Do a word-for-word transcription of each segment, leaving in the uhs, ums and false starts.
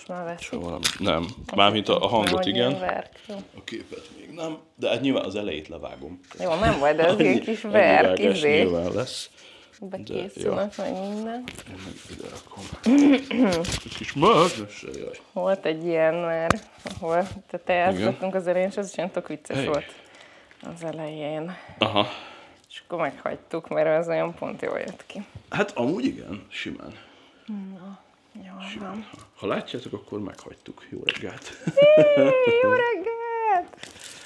Most már veszik. Valami. Nem, mármint a, a hangot igen, Verk, a képet még nem, de hát nyilván az elejét levágom. Jó, nem vagy, de ez egy kis verk, izé. Nyilván lesz. Bekészülök, meg minden. Én meg ide rakom. Kis mágnesre, jaj. Volt egy ilyen már, ahol te teázgattunk az elején, és az is ilyen tök vicces Helyes. volt az elején. Aha. És akkor meghagytuk, mert az olyan pont jól jött ki. Hát amúgy igen, simán. Na, jó van. Ha látjátok, akkor meghagytuk. Jó reggelt. Jó reggelt!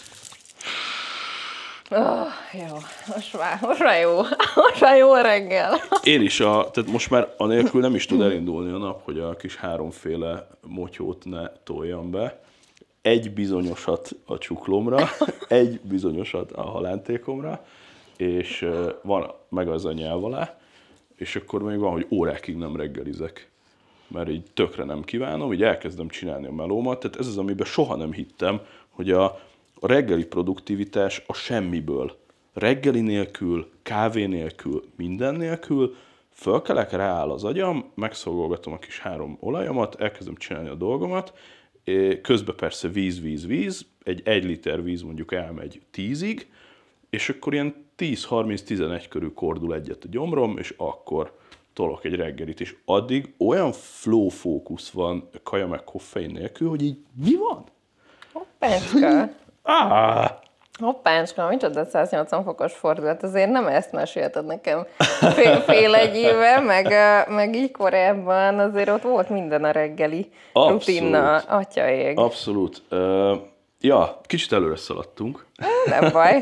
Oh, jó, most már, most már jó. Most már jó reggel. Én is, a, tehát most már anélkül nem is tud elindulni a nap, hogy a kis háromféle motyót ne toljam be. Egy bizonyosat a csuklomra, egy bizonyosat a halántékomra, és uh, van meg az a nyelv alá, és akkor még van, hogy órákig nem reggelizek, mert így tökre nem kívánom, így elkezdem csinálni a melómat, tehát ez az, amiben soha nem hittem, hogy a, a reggeli produktivitás a semmiből, reggeli nélkül, kávé nélkül, minden nélkül, fölkelek, rááll az agyam, megszolgolgatom a kis három olajamat, elkezdem csinálni a dolgomat, közben persze víz, víz, víz, egy egy liter víz mondjuk elmegy tízig, és akkor ilyen tíz harminc tizenegy körül kordul egyet a gyomrom, és akkor tolok egy reggelit, és addig olyan flow fókusz van kaja meg koffein nélkül, hogy így mi van? Hoppácska! Ah! Hoppácska, micsoda száznyolcvan fokos fordulat, azért nem ezt mesélted nekem fél, fél egy éve, meg, meg így korábban azért ott volt minden a reggeli rutinna, atyaég. Abszolút. Uh, ja, kicsit előre szaladtunk. Nem baj.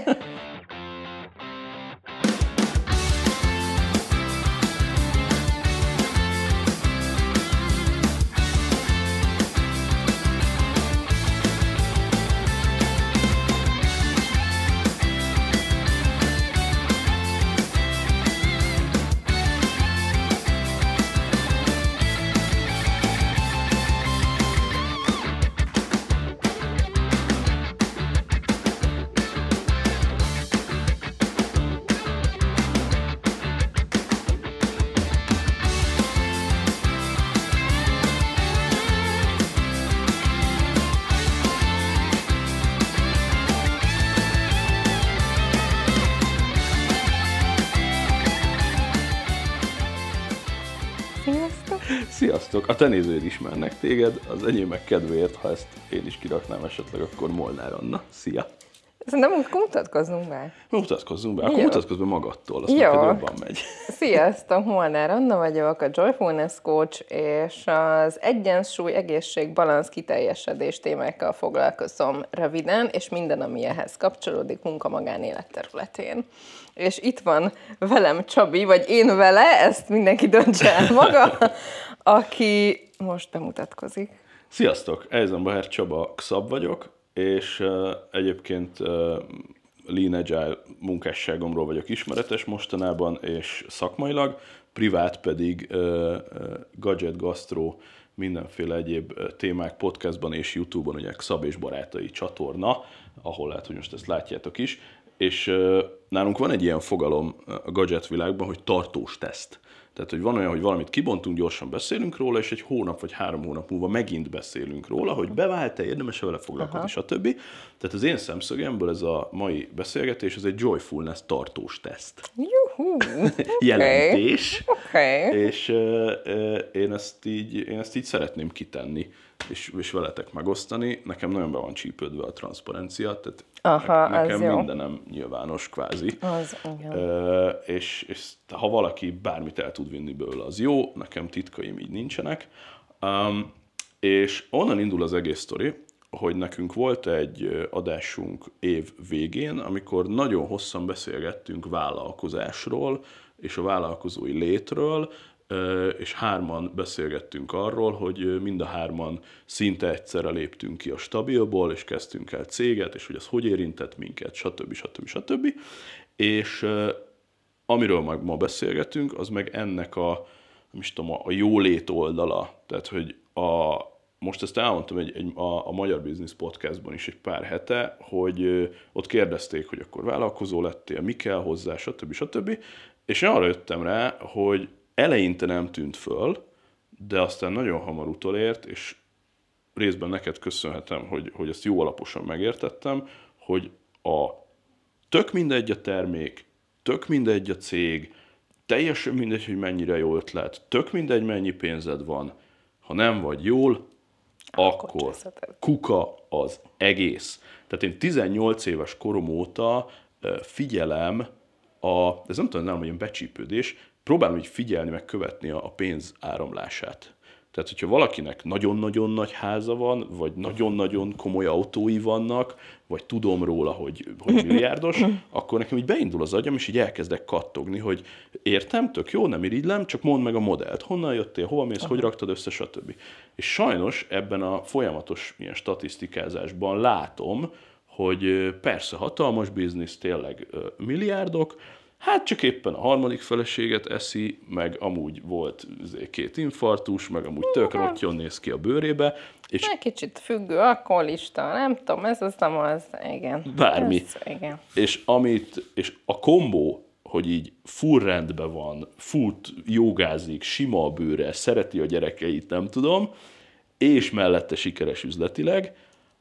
Sziasztok! A te nézőid ismernek téged, az enyémek kedvéért, ha ezt én is kiraknám esetleg, akkor Molnár Anna. Szia! Szerintem akkor mutatkozzunk be. Mutatkozzunk be, akkor Jó. mutatkozz be magadtól, azt Jó. neked jobban megy. Sziasztok, Molnár Anna vagyok, a Joyfulness Coach, és az egyensúly, egészség, balansz, kiteljesedés témákkal foglalkozom röviden, és minden, ami ehhez kapcsolódik munka-magánélet területén. És itt van velem Csabi, vagy én vele, ezt mindenki döntse el maga, aki most bemutatkozik. Sziasztok! Eisenbacher Csaba Xab vagyok, és uh, egyébként uh, Lean Agile munkásságomról vagyok ismeretes mostanában, és szakmailag, privát pedig uh, uh, gadget, gasztró, mindenféle egyéb uh, témák podcastban és YouTube-on, ugye Xab és Barátai csatorna, ahol lehet, hogy most ezt látjátok is, és uh, nálunk van egy ilyen fogalom a gadget világban, hogy tartós teszt. Tehát, hogy van olyan, hogy valamit kibontunk, gyorsan beszélünk róla, és egy hónap vagy három hónap múlva megint beszélünk róla, hogy bevált-e, érdemes-e vele foglalkozni, stb. Tehát az én szemszögemből ez a mai beszélgetés, ez egy joyfulness tartós teszt. Juhú! Jelentés. Okay. És uh, uh, én, ezt így, én ezt így szeretném kitenni, és, és veletek megosztani. Nekem nagyon be van csípődve a transzparencia, tehát Aha, nekem jó. mindenem nyilvános kvázi. Az, igen. Uh, és, és ha valaki bármit el tud vinni belőle, az jó, nekem titkaim így nincsenek. Um, és onnan indul az egész sztori, hogy nekünk volt egy adásunk év végén, amikor nagyon hosszan beszélgettünk vállalkozásról, és a vállalkozói létről, és hárman beszélgettünk arról, hogy mind a hárman szinte egyszerre léptünk ki a stabilból, és kezdtünk el céget, és hogy ez hogy érintett minket, stb. stb. stb. És amiről meg ma beszélgetünk, az meg ennek a, nem is tudom, a jólét oldala. Tehát, hogy a, most ezt elmondtam egy, egy, a, a Magyar Business Podcastban is egy pár hete, hogy ott kérdezték, hogy akkor vállalkozó lettél, mi kell hozzá, stb. stb. És én arra jöttem rá, hogy eleinte nem tűnt föl, de aztán nagyon hamar utolért, és részben neked köszönhetem, hogy, hogy ezt jó alaposan megértettem, hogy a tök mindegy a termék, tök mindegy a cég, teljesen mindegy, hogy mennyire jó ötlet, tök mindegy, mennyi pénzed van, ha nem vagy jól, akkor, akkor kuka az egész. Tehát én tizennyolc éves korom óta figyelem a, ez nem tudom, nem olyan becsípődés, próbálom így figyelni, meg követni a pénz áramlását. Tehát, hogyha valakinek nagyon-nagyon nagy háza van, vagy nagyon-nagyon komoly autói vannak, vagy tudom róla, hogy, hogy milliárdos, akkor nekem így beindul az agyam, és így elkezdek kattogni, hogy értem, tök jó, nem irigylem, csak mondd meg a modellt. Honnan jöttél, hova mész, Aha. hogy raktad össze, stb. És sajnos ebben a folyamatos ilyen statisztikázásban látom, hogy persze hatalmas biznisz, tényleg milliárdok, hát csak éppen a harmadik feleséget eszi, meg amúgy volt két infarktus, meg amúgy tök rottyon néz ki a bőrébe. És egy kicsit függő, alkoholista, nem tudom, ez az nem az, igen. Bármi. Ez, igen. És, amit, és a kombó, hogy így full rendben van, fut, jogázik, sima a bőre, szereti a gyerekeit, nem tudom, és mellette sikeres üzletileg.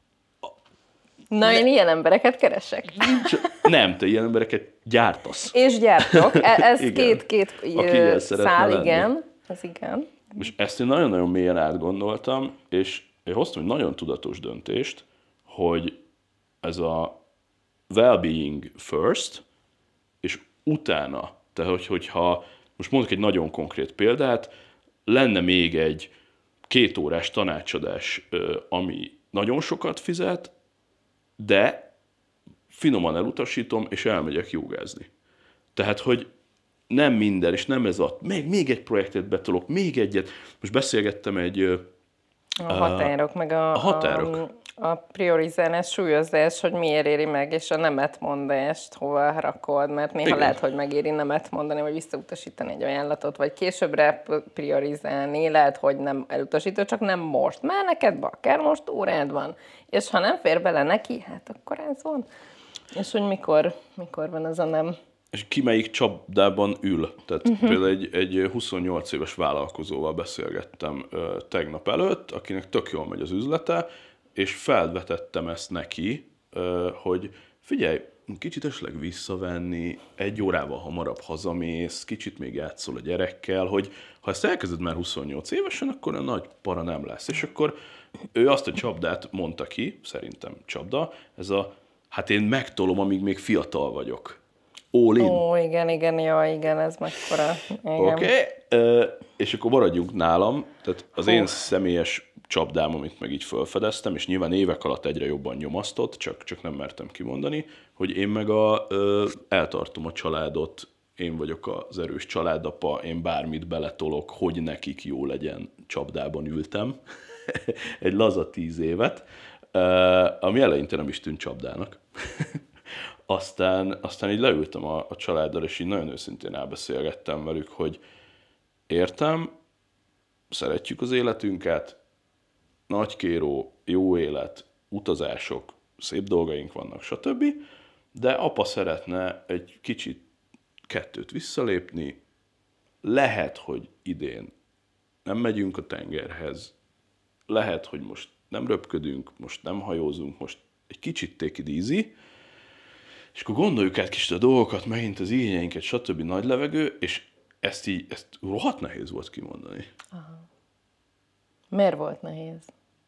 Na, ne, én ilyen embereket keresek. Nincs, nem, te ilyen embereket gyártasz. És gyártok. Ez két-két szál, igen. Ez igen. És ezt én nagyon-nagyon mélyen átgondoltam, és én hoztam egy nagyon tudatos döntést, hogy ez a well-being first, és utána, tehát hogyha, most mondok egy nagyon konkrét példát, lenne még egy két órás tanácsadás, ami nagyon sokat fizet, de finoman elutasítom, és elmegyek jogázni. Tehát, hogy nem minden, és nem ez a, még, még egy projektet betolok, még egyet. Most beszélgettem egy... A határok, uh, meg a, a, határok. a, a priorizálás, súlyozás, hogy miért éri meg, és a nemet mondást hova rakod, mert néha Igen. lehet, hogy megéri nemet mondani, vagy visszautasítani egy ajánlatot, vagy későbbre priorizálni, lehet, hogy nem elutasítod, csak nem most. Már neked bakker, most órád van. És ha nem fér bele neki, hát akkor ez van. És hogy mikor, mikor van az a nem... És ki melyik csapdában ül. Tehát uh-huh. például egy, egy huszonnyolc éves vállalkozóval beszélgettem ö, tegnap előtt, akinek tök jól megy az üzlete, és felvetettem ezt neki, ö, hogy figyelj, kicsit esetleg visszavenni, egy órával hamarabb hazamész, kicsit még játszol a gyerekkel, hogy ha ezt elkezded már huszonnyolc évesen, akkor a nagy para nem lesz. És akkor ő azt a csapdát mondta ki, szerintem csapda, ez a, hát én megtolom, amíg még fiatal vagyok. All in. Ó, igen, igen, jó, igen, ez mekkora. Oké, okay. uh, és akkor maradjunk nálam, tehát az Hú. én személyes csapdám, amit meg így felfedeztem, és nyilván évek alatt egyre jobban nyomasztott, csak, csak nem mertem kimondani, hogy én meg a, uh, eltartom a családot, én vagyok az erős családapa, én bármit beletolok, hogy nekik jó legyen, csapdában ültem. Egy laza tíz évet, uh, ami eleinte nem is tűnt csapdának. Aztán, aztán így leültem a, a családdal, és így nagyon őszintén elbeszélgettem velük, hogy értem, szeretjük az életünket, nagykéró, jó élet, utazások, szép dolgaink vannak, stb. De apa szeretne egy kicsit kettőt visszalépni, lehet, hogy idén nem megyünk a tengerhez, lehet, hogy most nem röpködünk, most nem hajózunk, most egy kicsit take it easy, és akkor gondoljuk át kicsit a dolgokat, megint az igényeinket, stb. Nagy levegő, és ezt így, ezt rohadt nehéz volt kimondani. Aha. Miért volt nehéz?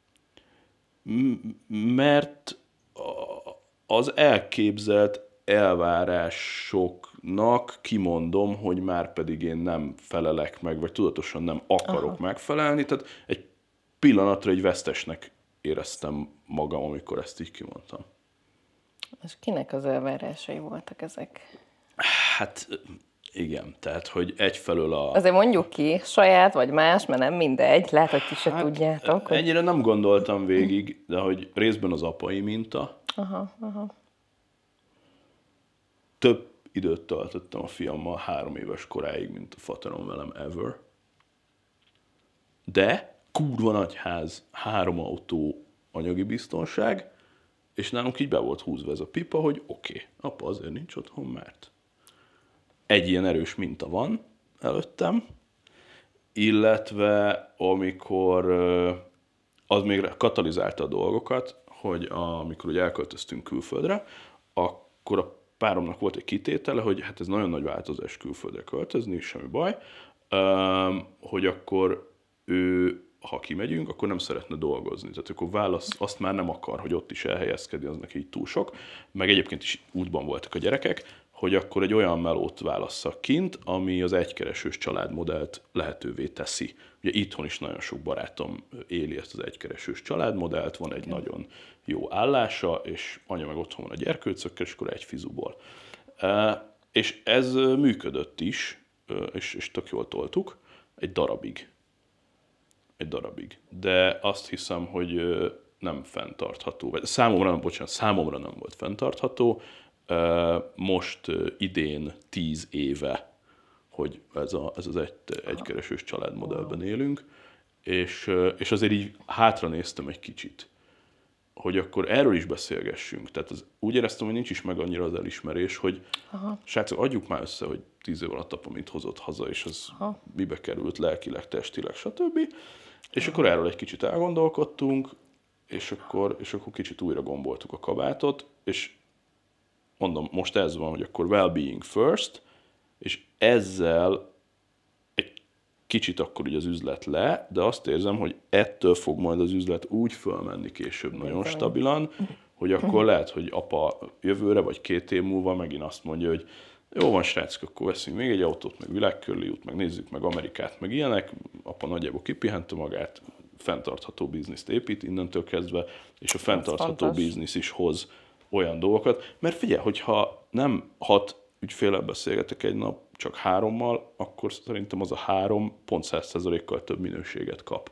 M- mert az elképzelt elvárásoknak kimondom, hogy már pedig én nem felelek meg, vagy tudatosan nem akarok Aha. megfelelni, tehát egy pillanatra egy vesztesnek éreztem magam, amikor ezt így kimondtam. És kinek az elvárásai voltak ezek? Hát igen, tehát, hogy egyfelől a... Azért mondjuk ki, saját vagy más, mert nem mindegy, lehet, hogy ti se hát, tudjátok. Hogy... Ennyire nem gondoltam végig, de hogy részben az apai minta. Aha, aha. Több időt töltöttem a fiammal három éves koráig, mint a faterom velem ever. De kurva nagy ház, három autó, anyagi biztonság, és nálunk így be volt húzva ez a pipa, hogy oké, okay, apa azért nincs otthon, mert egy ilyen erős minta van előttem, illetve amikor az még katalizálta a dolgokat, hogy amikor ugye elköltöztünk külföldre, akkor a páromnak volt egy kitétele, hogy hát ez nagyon nagy változás külföldre költözni, semmi baj, hogy akkor ő, ha kimegyünk, akkor nem szeretne dolgozni. Tehát akkor válasz, azt már nem akar, hogy ott is elhelyezkedni, az neki így túl sok. Meg egyébként is útban voltak a gyerekek, hogy akkor egy olyan melót válasszak kint, ami az egykeresős családmodellt lehetővé teszi. Ugye itthon is nagyon sok barátom éli ezt az egykeresős családmodellt, van egy okay. nagyon jó állása, és anya meg otthon van a gyerkőcökkel, és akkor egy fizuból. E, és ez működött is, és, és tök jól toltuk, egy darabig. Egy darabig. De azt hiszem, hogy nem fenntartható. Vagy számomra nem, bocsánat, számomra nem volt fenntartható. Most idén tíz éve, hogy ez, a, ez az egy, egykeresős családmodellben élünk, és, és azért így hátra néztem egy kicsit, hogy akkor erről is beszélgessünk. Tehát az, úgy éreztem, hogy nincs is meg annyira az elismerés, hogy aha. srácok, adjuk már össze, hogy tíz év alatt apa mit hozott haza, és az aha. mibe került lelkileg, testileg, stb. És aha. akkor erről egy kicsit elgondolkodtunk, és akkor, és akkor kicsit újra gomboltuk a kabátot, és mondom, most ez van, hogy akkor well-being first, és ezzel egy kicsit akkor ugye az üzlet le, de azt érzem, hogy ettől fog majd az üzlet úgy fölmenni később nagyon stabilan, hogy akkor lehet, hogy apa jövőre vagy két év múlva megint azt mondja, hogy jó van, srácok, akkor veszünk még egy autót, meg világkörüli út, meg nézzük meg Amerikát, meg ilyenek. Apa nagyjából kipihente magát, fenntartható bizniszt épít innentől kezdve, és a fenntartható biznisz is hoz olyan dolgokat. Mert figyelj, hogyha nem hat ügyféllel beszélgetek egy nap, csak hárommal, akkor szerintem az a három pont száz százalékkal több minőséget kap.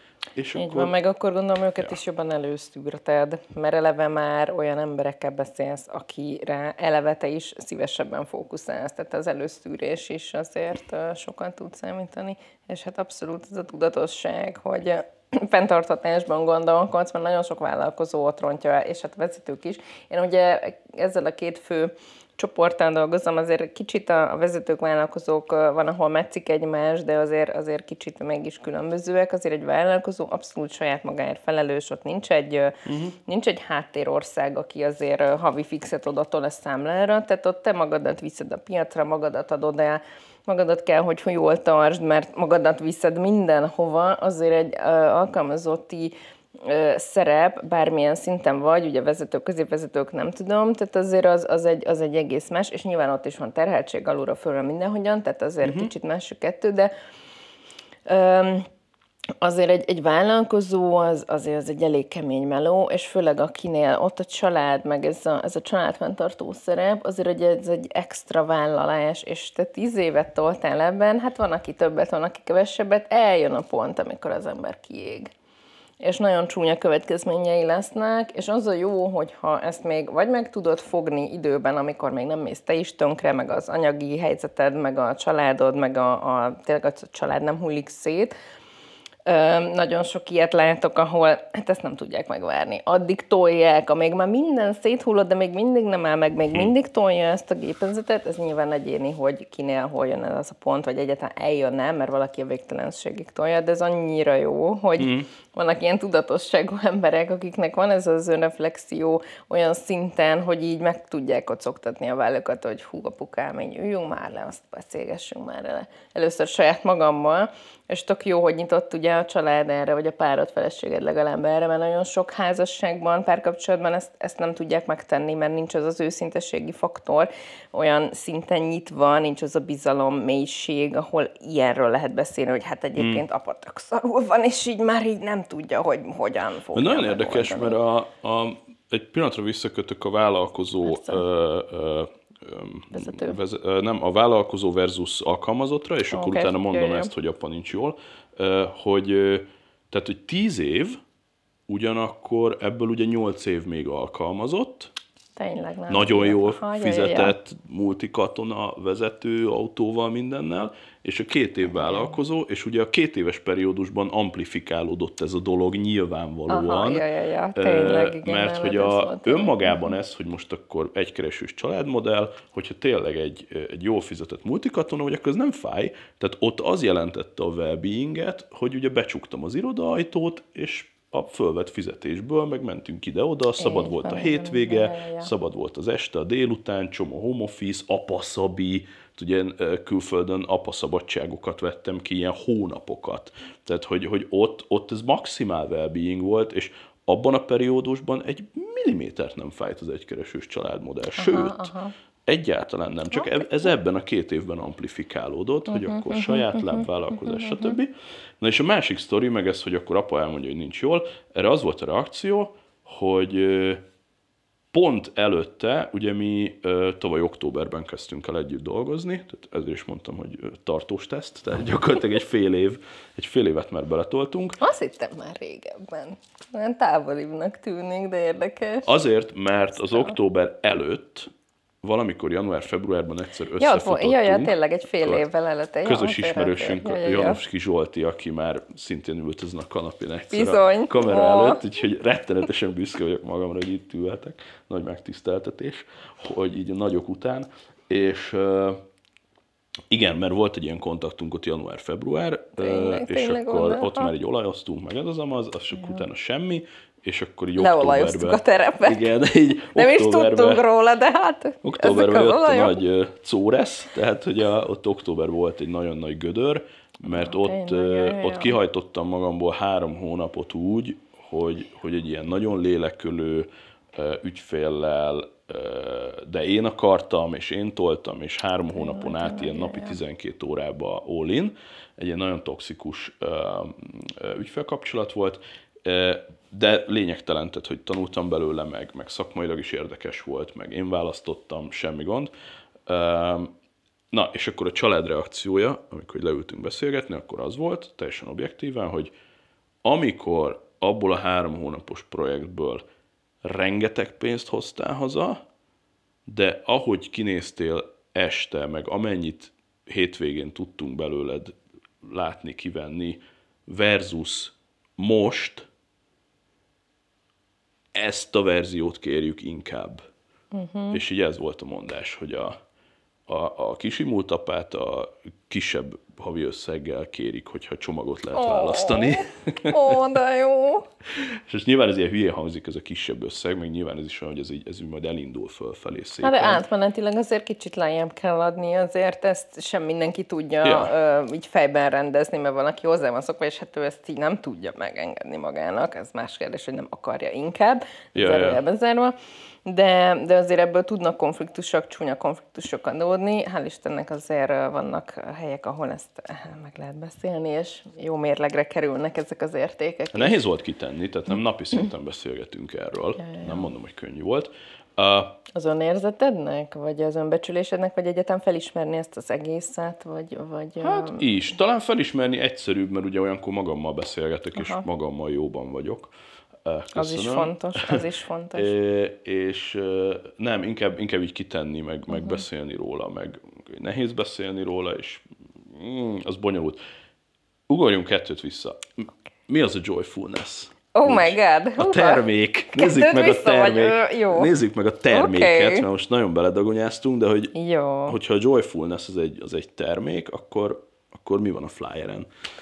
És így akkor... van, meg akkor gondolom őket ja. is jobban előszűrted, mert eleve már olyan emberekkel beszélsz, akire eleve te is szívesebben fókuszálsz, tehát az előszűrés is azért sokan tud számítani, és hát abszolút ez a tudatosság, hogy fenntarthatásban gondolkodsz, mert nagyon sok vállalkozó ott rontja, és hát vezetők is. Én ugye ezzel a két fő csoporttal dolgozom, azért kicsit a vezetők, vállalkozók van, ahol metszik egymást, de azért, azért kicsit mégis különbözőek. Azért egy vállalkozó abszolút saját magáért felelős, ott nincs egy, uh-huh. nincs egy háttérország, aki azért havi fixet odatol a számlára, tehát ott te magadat viszed a piacra, magadat adod el, magadat kell, hogy jól tartsd, mert magadat viszed mindenhova, azért egy uh, alkalmazotti uh, szerep, bármilyen szinten vagy, ugye vezetők, középvezetők, nem tudom, tehát azért az, az, egy, az egy egész más, és nyilván ott is van terheltség alulra, fölre mindenhogyan, tehát azért uh-huh. kicsit más a kettő, de um, azért egy, egy vállalkozó az, azért az egy elég kemény meló, és főleg akinél ott a család, meg ez a, ez a családfenntartó szerep, azért hogy ez egy extra vállalás, és te tíz évet toltál ebben, hát van, aki többet, van, aki kevesebbet, eljön a pont, amikor az ember kiég. És nagyon csúnya következményei lesznek, és az a jó, hogyha ezt még vagy meg tudod fogni időben, amikor még nem mész te is tönkre, meg az anyagi helyzeted, meg a családod, meg a, a, tényleg a család nem hullik szét. Ö, nagyon sok ilyet látok, ahol hát ezt nem tudják megvárni. Addig tolják, amíg már minden széthullott, de még mindig nem áll meg, még mindig tolja ezt a gépezetet. Ez nyilván egyéni, hogy kinél hol jön ez a pont, vagy egyáltalán eljönne, mert valaki a végtelenségig tolja, de ez annyira jó, hogy mm. vannak ilyen tudatosságú emberek, akiknek van ez az önreflexió olyan szinten, hogy így meg tudják kocogtatni a vállukat, hogy hú, apukám, üljünk már le, azt beszélgessünk már le. Először saját magammal, és tök jó, hogy nyitott ugye a család erre, vagy a párod, feleséged legalább erre, mert nagyon sok házasságban, párkapcsolatban ezt, ezt nem tudják megtenni, mert nincs az az őszinteségi faktor, olyan szinten nyitva, nincs az a bizalom, mélység, ahol ilyenről lehet beszélni, hogy hát egyébként hmm. apa tök szarul van, és így már így nem tudja, hogy hogyan fogja. Nagyon érdekes, mert a, a, egy pillanatra visszakötök a vállalkozó ö, ö, Vezető. Vez, nem, a vállalkozó versus alkalmazottra, és okay, akkor utána mondom jöjjön. Ezt, hogy apa nincs jól, hogy, tehát, hogy tíz év, ugyanakkor ebből ugye nyolc év még alkalmazott, tényleg nem. Nagyon jól fizetett multikatona vezető autóval mindennel, és a két év vállalkozó, és ugye a két éves periódusban amplifikálódott ez a dolog nyilvánvalóan. Aha, ja, ja, ja. Tényleg, igen, mert hogy a, önmagában ez, hogy most akkor egykeresős családmodell, hogyha tényleg egy, egy jól fizetett multikatona, vagy akkor ez nem fáj. Tehát ott az jelentette a well-beinget, hogy ugye becsuktam az irodaajtót, és a fölvett fizetésből, meg mentünk ide-oda, szabad Így volt van, a igen, hétvége, ja, ja, ja. szabad volt az este, a délután, csomó home office, apaszabi, ugye külföldön apaszabadságokat vettem ki, ilyen hónapokat. Tehát, hogy, hogy ott, ott ez maximál well-being volt, és abban a periódusban egy millimétert nem fájt az egykeresős családmodell. Sőt, aha, aha. egyáltalán nem. Csak okay. ez ebben a két évben amplifikálódott, hogy akkor saját lábvállalkozás, stb. Na és a másik sztori, meg ez, hogy akkor apa elmondja, hogy nincs jól, erre az volt a reakció, hogy pont előtte, ugye mi tavaly októberben kezdtünk el együtt dolgozni, tehát ezért is mondtam, hogy tartós teszt, tehát gyakorlatilag egy fél év, egy fél évet már beletoltunk. Azt hittem már régebben. Olyan távolibbnak tűnik, de érdekes. Azért, mert az október előtt, valamikor január-februárban egyszer összefutottunk. Ja, ja, tényleg egy fél évvel előtte. Közös ismerősünk, ja, ja, ja. Januszki Zsolti, aki már szintén ült ezen a kanapén egyszer Bizony. a kamera oh. előtt, úgyhogy rettenetesen büszke vagyok magamra, hogy itt ülhetek. Nagy megtiszteltetés, hogy így a nagyok után. És uh, igen, mert volt egy ilyen kontaktunk ott január-február, tényleg, és tényleg akkor oda. Ott már így olajoztunk, meg ez az amaz, az csak ja. utána semmi, és akkor így leolajoztuk a terepet. Igen, így nem is tudtunk róla, de hát októberben jött a nagy Czóresz, tehát hogy a, ott októberben volt egy nagyon nagy gödör, mert ah, ott, tényleg, ott kihajtottam magamból három hónapot úgy, hogy, hogy egy ilyen nagyon lélekölő ügyféllel, de én akartam, és én toltam, és három hónapon át tényleg, ilyen napi tizenkét órába all in. Egy ilyen nagyon toxikus ügyfélkapcsolat volt, de lényegtelen, tehát, hogy tanultam belőle, meg, meg szakmailag is érdekes volt, meg én választottam, semmi gond. Na, és akkor a család reakciója, amikor leültünk beszélgetni, akkor az volt, teljesen objektíven, hogy amikor abból a három hónapos projektből rengeteg pénzt hoztál haza, de ahogy kinéztél este, meg amennyit hétvégén tudtunk belőled látni, kivenni, versus most, ezt a verziót kérjük inkább. Uh-huh. És így ez volt a mondás, hogy a, a, a kisimult apát a kisebb havi összeggel kérik, hogyha csomagot lehet oh. választani. Ó, oh, de jó! És most nyilván ez ilyen hülye hangzik, ez a kisebb összeg, meg nyilván ez is olyan, hogy ez így, ez így majd elindul fölfelé szépen. Hát de átmenetileg azért kicsit lejjebb kell adni, azért ezt sem mindenki tudja ja. ö, így fejben rendezni, mert valaki hozzá van szokva, és hát ő ezt így nem tudja megengedni magának. Ez más kérdés, hogy nem akarja inkább, ja, zárójelben ja. zárva. De, de azért ebből tudnak konfliktusok, csúnya konfliktusok adódni. Hál' Istennek azért vannak helyek, ahol ezt meg lehet beszélni, és jó mérlegre kerülnek ezek az értékek. Nehéz volt kitenni, tehát nem napi szinten beszélgetünk erről. Ja, ja. Nem mondom, hogy könnyű volt. Uh, az önérzetednek, vagy az önbecsülésednek, vagy egyetem felismerni ezt az egészet, vagy... vagy hát um... is. Talán felismerni egyszerűbb, mert ugye olyankor magammal beszélgetek, aha. és magammal jóban vagyok. Köszönöm. Az is fontos, az is fontos. é, és nem, inkább, inkább így kitenni, meg, uh-huh. meg beszélni róla, meg nehéz beszélni róla, és mm, az bonyolult. Ugorjunk kettőt vissza. Mi az a joyfulness? Oh my god! A termék. Nézzük meg a, termék. Jó. Nézzük meg a terméket, okay. mert most nagyon beledagonyáztunk, de hogy, jó. hogyha a joyfulness az egy, az egy termék, akkor, akkor mi van a flyeren?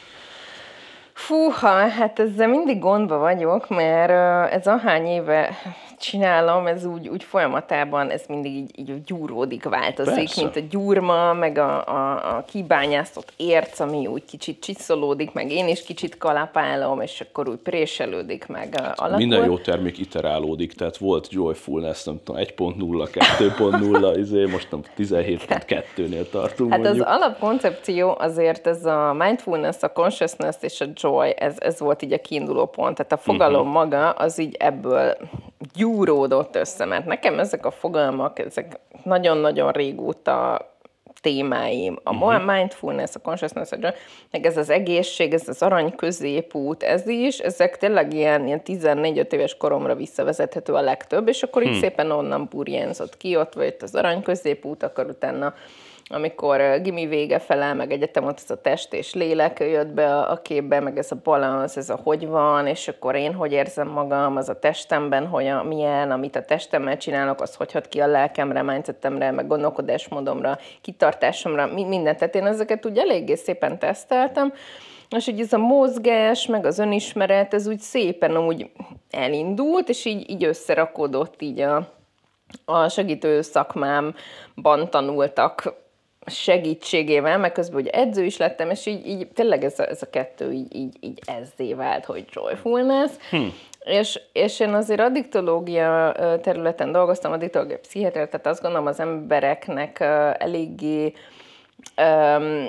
Fúha, hát ezzel mindig gondba vagyok, mert ez ahány éve csinálom, ez úgy, úgy folyamatában, ez mindig így, így gyúródik, változik, persze. mint a gyúrma, meg a, a, a kibányásztott érc, ami úgy kicsit csiszolódik, meg én is kicsit kalapálom, és akkor úgy préselődik, meg hát alakul. Minden jó termék iterálódik, tehát volt Joyfulness, nem tudom, egy pont nulla, kettő pont nulla, izé, most nem tizenhét pont kettőnél tartunk. Hát mondjuk. Az alapkoncepció azért ez a mindfulness, a consciousness és a joy, ez, ez volt így a kiinduló pont, tehát a fogalom uh-huh. maga az így ebből gyúródott össze, mert nekem ezek a fogalmak, ezek nagyon-nagyon régóta témáim. A uh-huh. mindfulness, a consciousness, meg ez az egészség, ez az arany középút, ez is, ezek tényleg ilyen, ilyen tizennégy-öt éves koromra visszavezethető a legtöbb, és akkor hmm. így szépen onnan burjánzott ki, ott vagy az arany középút, akkor utána amikor gimi vége fele, meg egyetem ott ez a test és lélek jött be a képbe, meg ez a balansz, ez a hogy van, és akkor én hogy érzem magam, az a testemben, hogy a, milyen, amit a testemmel csinálok, az hogy hat ki a lelkemre, mindsetemre, meg gondolkodásmódomra, kitartásomra, mindent. Tehát én ezeket úgy eléggé szépen teszteltem, És hogy ez a mozgás, meg az önismeret, ez úgy szépen úgy elindult, és így, így összerakódott így a, a segítő szakmámban tanultak segítségével, meg közben ugye edző is lettem, és így, így tényleg ez a, ez a kettő így, így, így ezzé vált, hogy joyfulness. Hm. És, és én azért addiktológia területen dolgoztam, addiktológia pszichiáter, tehát azt gondolom az embereknek eléggé um,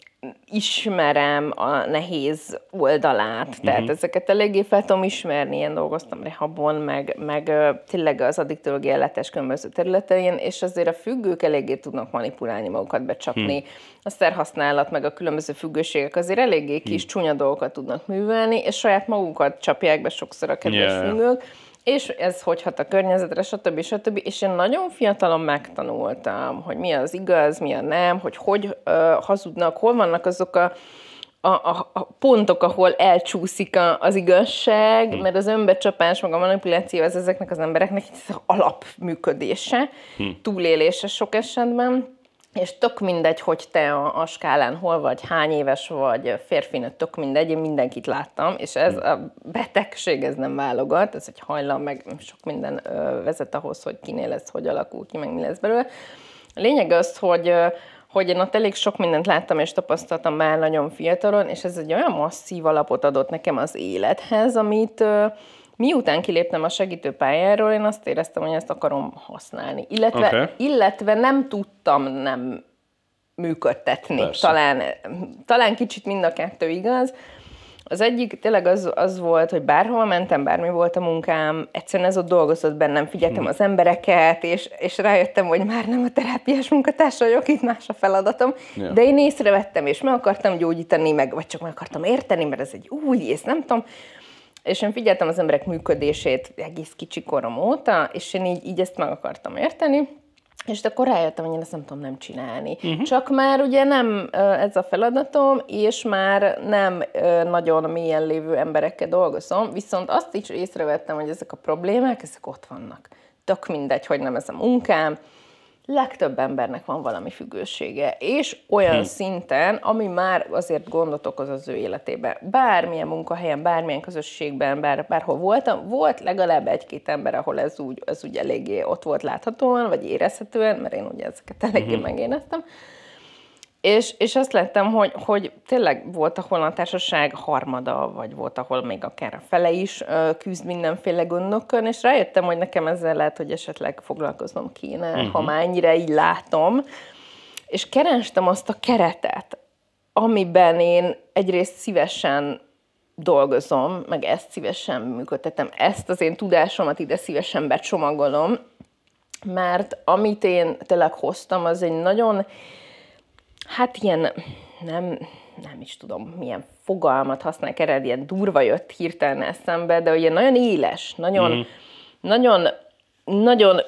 ismerem a nehéz oldalát, uh-huh. tehát ezeket eléggé fel tudom ismerni, én dolgoztam rehabon, meg, meg tényleg az addiktológia ellátás különböző területein, és azért a függők eléggé tudnak manipulálni magukat, becsapni. Hmm. A szerhasználat, meg a különböző függőségek azért eléggé kis hmm. csúnya dolgokat tudnak művelni, és saját magukat csapják be sokszor a kedves yeah. függők, és ez hogy hat a környezetre, stb. stb. És én nagyon fiatalon megtanultam, hogy mi az igaz, mi a nem, hogy hogy uh, hazudnak, hol vannak azok a, a, a, a pontok, ahol elcsúszik a, az igazság, hmm. mert az önbecsapás, meg a manipuláció az ezeknek az embereknek az alapműködése, hmm. túlélése sok esetben. És tök mindegy, hogy te a, a skálán hol vagy, hány éves vagy, férfinő, tök mindegy, én mindenkit láttam, és ez a betegség, ez nem válogat, ez egy hajlam, meg sok minden ö, vezet ahhoz, hogy kinél ez, hogy alakul ki, meg mi lesz belőle. A lényeg az, hogy, hogy én ott elég sok mindent láttam és tapasztaltam már nagyon fiatalon, és ez egy olyan masszív alapot adott nekem az élethez, amit... Miután kiléptem a segítőpályáról, én azt éreztem, hogy ezt akarom használni. Illetve, okay. illetve nem tudtam nem működtetni. Talán, talán kicsit mind a kettő igaz. Az egyik tényleg az, az volt, hogy bárhol mentem, bármi volt a munkám, egyszerűen ez ott dolgozott bennem, figyeltem hmm. az embereket, és, és rájöttem, hogy már nem a terápiás munkatársa vagyok, itt más a feladatom, yeah. de én észrevettem, és meg akartam gyógyítani, meg, vagy csak meg akartam érteni, mert ez egy új, és nem tudom. És én figyeltem az emberek működését egész kicsi korom óta, és én így, így ezt meg akartam érteni, és akkor rájöttem, hogy én ezt nem tudom nem csinálni. Uh-huh. Csak már ugye nem ez a feladatom, és már nem nagyon mélyen lévő emberekkel dolgozom, viszont azt is észrevettem, hogy ezek a problémák, ezek ott vannak. Tök mindegy, hogy nem ez a munkám, legtöbb embernek van valami függősége, és olyan hmm. szinten, ami már azért gondot okoz az ő életében. Bármilyen munkahelyen, bármilyen közösségben, bár, bárhol voltam, volt legalább egy-két ember, ahol ez úgy, ez úgy eléggé ott volt láthatóan, vagy érezhetően, mert én ugye ezeket eléggé hmm. megéreztem. És, és azt láttam, hogy, hogy tényleg volt, ahol a társaság harmada, vagy volt, ahol még akár a fele is uh, küzd mindenféle gondokkal, és rájöttem, hogy nekem ezzel lehet, hogy esetleg foglalkoznom kéne, uh-huh. ha már ennyire így látom. És kerestem azt a keretet, amiben én egyrészt szívesen dolgozom, meg ezt szívesen működtetem, ezt az én tudásomat ide szívesen becsomagolom, mert amit én tényleg hoztam, az egy nagyon... Hát ilyen, nem, nem is tudom, milyen fogalmat használják erre, ilyen durva jött hirtelen eszembe, de ugye nagyon éles, nagyon, mm. nagyon, nagyon,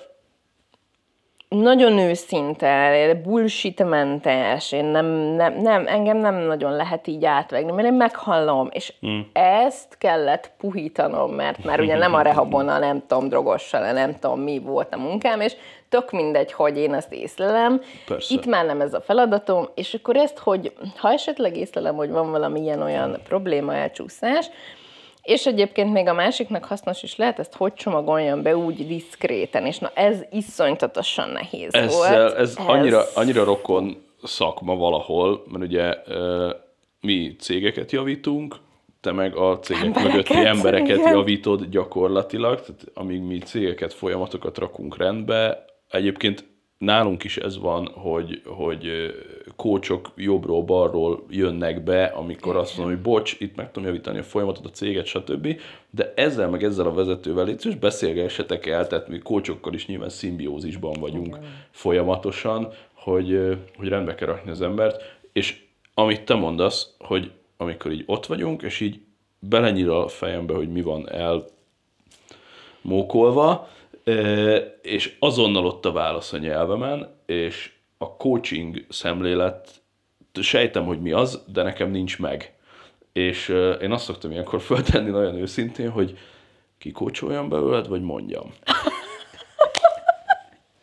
nagyon őszinte, bullshitmentes, én nem, nem, nem, engem nem nagyon lehet így átvágni, mert én meghallom, és mm. ezt kellett puhítanom, mert már ugye nem a rehabon, a nem tudom, drogossal, nem tudom, mi volt a munkám, és tök mindegy, hogy én ezt észlelem. Persze. Itt már nem ez a feladatom, és akkor ezt, hogy ha esetleg észlelem, hogy van valami ilyen-olyan probléma, elcsúszás, és egyébként még a másiknak hasznos is lehet, ezt hogy csomagoljam be úgy diszkréten, és na ez iszonyatosan nehéz Ezzel, volt. Ez, ez annyira, annyira rokon szakma valahol, mert ugye mi cégeket javítunk, te meg a cégek embereket, mögötti embereket igen. javítod gyakorlatilag, tehát amíg mi cégeket, folyamatokat rakunk rendbe, egyébként nálunk is ez van, hogy, hogy coachok jobbról-balról jönnek be, amikor azt mondom, hogy bocs, itt meg tudom javítani a folyamatot, a céget, stb. De ezzel meg ezzel a vezetővel itt is beszélgessetek el, tehát mi coachokkal is nyilván szimbiózisban vagyunk igen. folyamatosan, hogy, hogy rendbe kell rakni az embert, és amit te mondasz, hogy amikor így ott vagyunk, és így belenyír a fejembe, hogy mi van elmókolva, és azonnal ott a válasz a nyelvemen, és a coaching szemlélet, sejtem, hogy mi az, de nekem nincs meg. És én azt szoktam ilyenkor föltenni nagyon őszintén, hogy ki coacholjam belőled, vagy mondjam.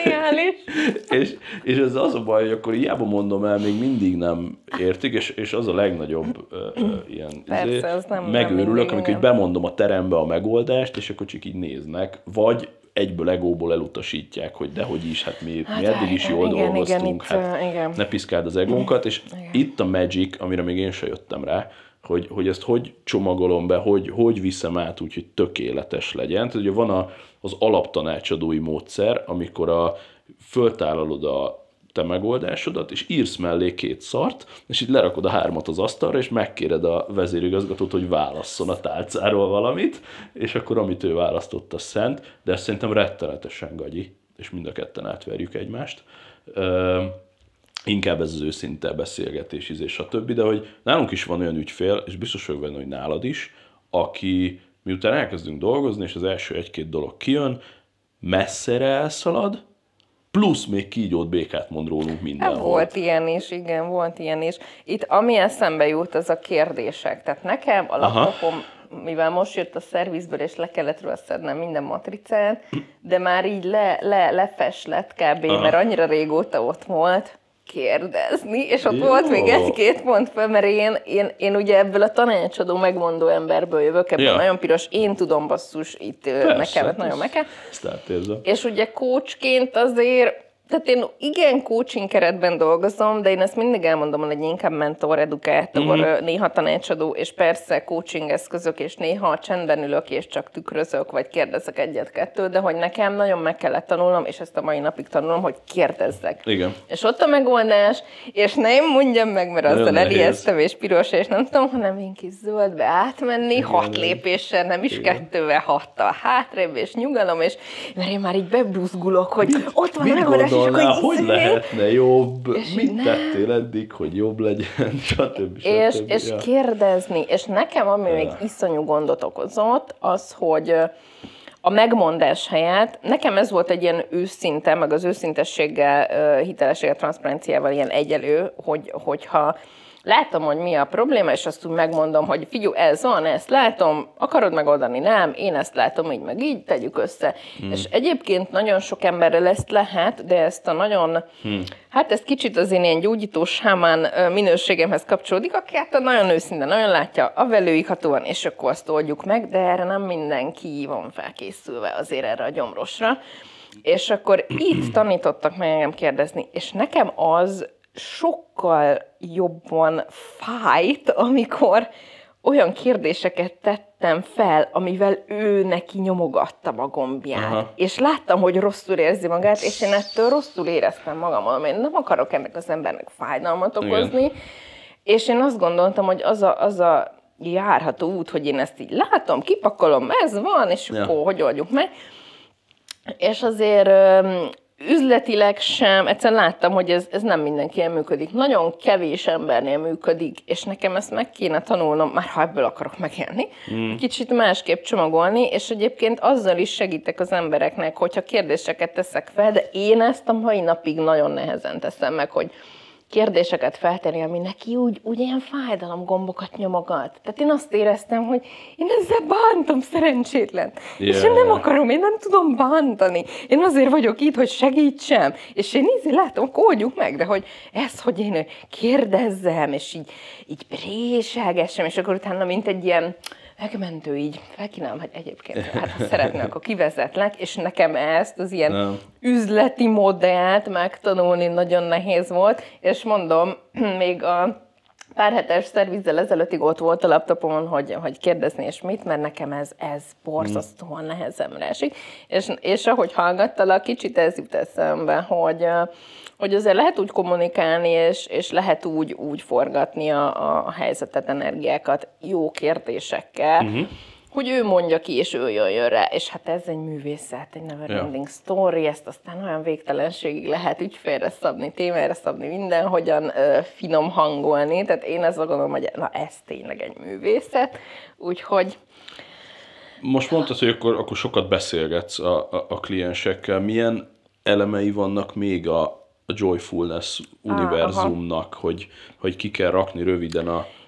Zseniális. és, és ez az a baj, hogy akkor hiába mondom el, még mindig nem értik, és, és az a legnagyobb uh, uh, ilyen Persze, izé, az nem- nem megőrülök, mindig, amikor igen. így bemondom a terembe a megoldást, és akkor csak így néznek, vagy egyből egóból elutasítják, hogy dehogy is, hát mi, Hát mi eddig is igen, jól igen, dolgoztunk, igen, itt, hát uh, igen. ne piszkáld az egónkat, és Igen. itt a magic, amire még én sem jöttem rá, hogy, hogy ezt hogy csomagolom be, hogy, hogy viszem át úgy, hogy tökéletes legyen. Tehát ugye van a, az alaptanácsadói módszer, amikor a, föltállalod a te megoldásodat, és írsz mellé két szart, és így lerakod a hármat az asztalra, és megkéred a vezérigazgatót, hogy válasszon a tálcáról valamit, és akkor amit ő választott, az szent, de ez szerintem rettenetesen gagyi, és mind a ketten átverjük egymást. Ö, inkább ez az őszinte beszélgetés, és a többi, de hogy nálunk is van olyan ügyfél, és biztos vagyok benne, hogy nálad is, aki miután elkezdünk dolgozni, és az első egy-két dolog kijön, messzere elszalad, plusz még kígyót békát mond rólunk Hát mindenhol. volt ilyen is, igen, volt ilyen is. Itt ami eszembe jut, az a kérdések. Tehát nekem a laptopom, mivel most jött a szervizből, és le kellett róla szednem minden matricát, de már így le, le, lefeslett kb., Aha. mert annyira régóta ott volt, kérdezni, és ott Jó. volt még egy-két pont fel, mert én, én, én ugye ebből a tanácsadó, megmondó emberből jövök, ebből Ja. nagyon piros, én tudom basszus, itt Persze, meg kellett, nagyon meg kell. Ezt átérzem. És ugye coachként azért, tehát én igen coaching keretben dolgozom, de én ezt mindig elmondom, hogy inkább mentor, edukátor, mm-hmm. néha tanácsadó, és persze coaching eszközök, és néha csendben ülök, és csak tükrözök, vagy kérdezek egyet-kettőt, de hogy nekem nagyon meg kellett tanulnom, és ezt a mai napig tanulom, hogy kérdezzek. Igen. És ott a megoldás, és nem mondjam meg, mert Nagyon azzal nehéz. elijesztem, és piros, és nem tudom, hanem én kis zöldbe átmenni, igen, hat lépéssel, nem is igen. kettővel, hattal hátrébb, és nyugalom, és mert én már így bebruszgulok, hogy mit, ott van a Mit megoldás, és gondolnál, akkor hogy izé- lehetne jobb, És mit nem. tettél eddig, hogy jobb legyen, stb. És, stb. és Ja. kérdezni, és nekem ami még iszonyú gondot okozott, az, hogy ö, a megmondás helyett, nekem ez volt egy ilyen őszinte, meg az őszintességgel, ö, hitelességgel, transzparenciával ilyen egyelő, hogy, hogyha látom, hogy mi a probléma, és azt úgy megmondom, hogy figyelj, ez van, ezt látom, akarod megoldani? Nem, én ezt látom, így meg így, tegyük össze. Hmm. És egyébként nagyon sok emberrel ezt lehet, de ezt a nagyon, hmm. hát ez kicsit az én ilyen gyógyító sámán minőségemhez kapcsolódik, aki hát nagyon őszinte, nagyon látja a velőighatóan, és akkor azt oldjuk meg, de erre nem mindenki van felkészülve azért erre a gyomrosra. És akkor itt tanítottak meg engem kérdezni, és nekem az sokkal jobban fájt, amikor olyan kérdéseket tettem fel, amivel ő neki nyomogatta a gombját. Aha. És láttam, hogy rosszul érzi magát, és én ettől rosszul éreztem magamon, én nem akarok ennek az embernek fájdalmat okozni. Igen. És én azt gondoltam, hogy az a, az a járható út, hogy én ezt így látom, kipakolom, ez van, és ja. akkor hogy oldjuk meg. És azért üzletileg sem, egyszerűen láttam, hogy ez, ez nem mindenkinek működik. Nagyon kevés embernél működik, és nekem ezt meg kéne tanulnom, már ha ebből akarok megélni, mm. kicsit másképp csomagolni, és egyébként azzal is segítek az embereknek, hogyha kérdéseket teszek fel, de én ezt a mai napig nagyon nehezen teszem meg, hogy kérdéseket feltenni, ami neki úgy, úgy ilyen fájdalomgombokat nyomogat. Tehát én azt éreztem, hogy én ezzel bántom szerencsétlen. Yeah. És én nem akarom, én nem tudom bántani. Én azért vagyok itt, hogy segítsem. És én így látom, akkor oldjuk meg, de hogy ez, hogy én kérdezzem, és így, így préselgessem, és akkor utána mint egy ilyen megmentő így, felkínálom, hogy egyébként, hát ha szeretne, akkor kivezetlek, és nekem ezt az ilyen nem. üzleti modellt megtanulni nagyon nehéz volt, és mondom, még a pár hetes szervizzel ezelőttig ott volt a laptopon, hogy, hogy kérdezni és mit, mert nekem ez, ez borzasztóan nehezemre esik, és, és ahogy hallgattalak, kicsit ez jut eszembe, hogy hogy azért lehet úgy kommunikálni, és, és lehet úgy, úgy forgatni a, a helyzetet, energiákat jó kérdésekkel, uh-huh. hogy ő mondja ki, és ő jön rá. És hát ez egy művészet, egy never-ending ja. story, ezt aztán olyan végtelenségig lehet ügyfélre szabni, témára szabni, mindenhogyan ö, finom hangolni. Tehát én ezt gondolom, hogy na ez tényleg egy művészet. Úgyhogy... Most mondtad, hogy akkor, akkor sokat beszélgetsz a, a, a kliensekkel. Milyen elemei vannak még a a Joyfulness univerzumnak, hogy, hogy ki kell rakni röviden a,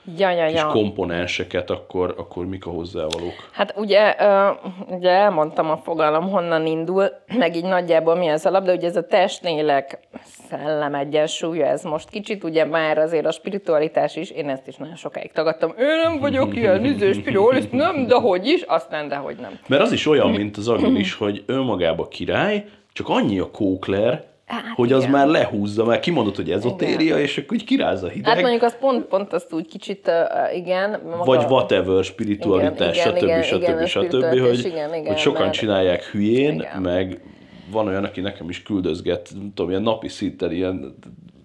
ja, ja, kis ja. komponenseket, akkor, akkor mik a hozzávalók? Hát ugye, uh, ugye elmondtam a fogalom, honnan indul, meg így nagyjából mi az alap, de ugye ez a test-lélek szellem egyensúlya, ez most kicsit ugye már azért a spiritualitás is, én ezt is nagyon sokáig tagadtam, én nem vagyok ilyen üző spiritualist, nem, de hogy is, aztán de hogy nem. Mert az is olyan, mint az agilis, hogy önmagába király, csak annyi a kókler, hát hogy az igen. már lehúzza, már kimondott, hogy ezotéria, és akkor úgy kirázza hideg. Hát mondjuk az pont, pont azt úgy kicsit, uh, igen. Maga... Vagy whatever, spiritualitás, igen, stb. Igen, stb. igen, stb. Hogy, igen, igen, hogy sokan mert... csinálják hülyén, igen. meg van olyan, aki nekem is küldözget, nem tudom, ilyen napi szinten ilyen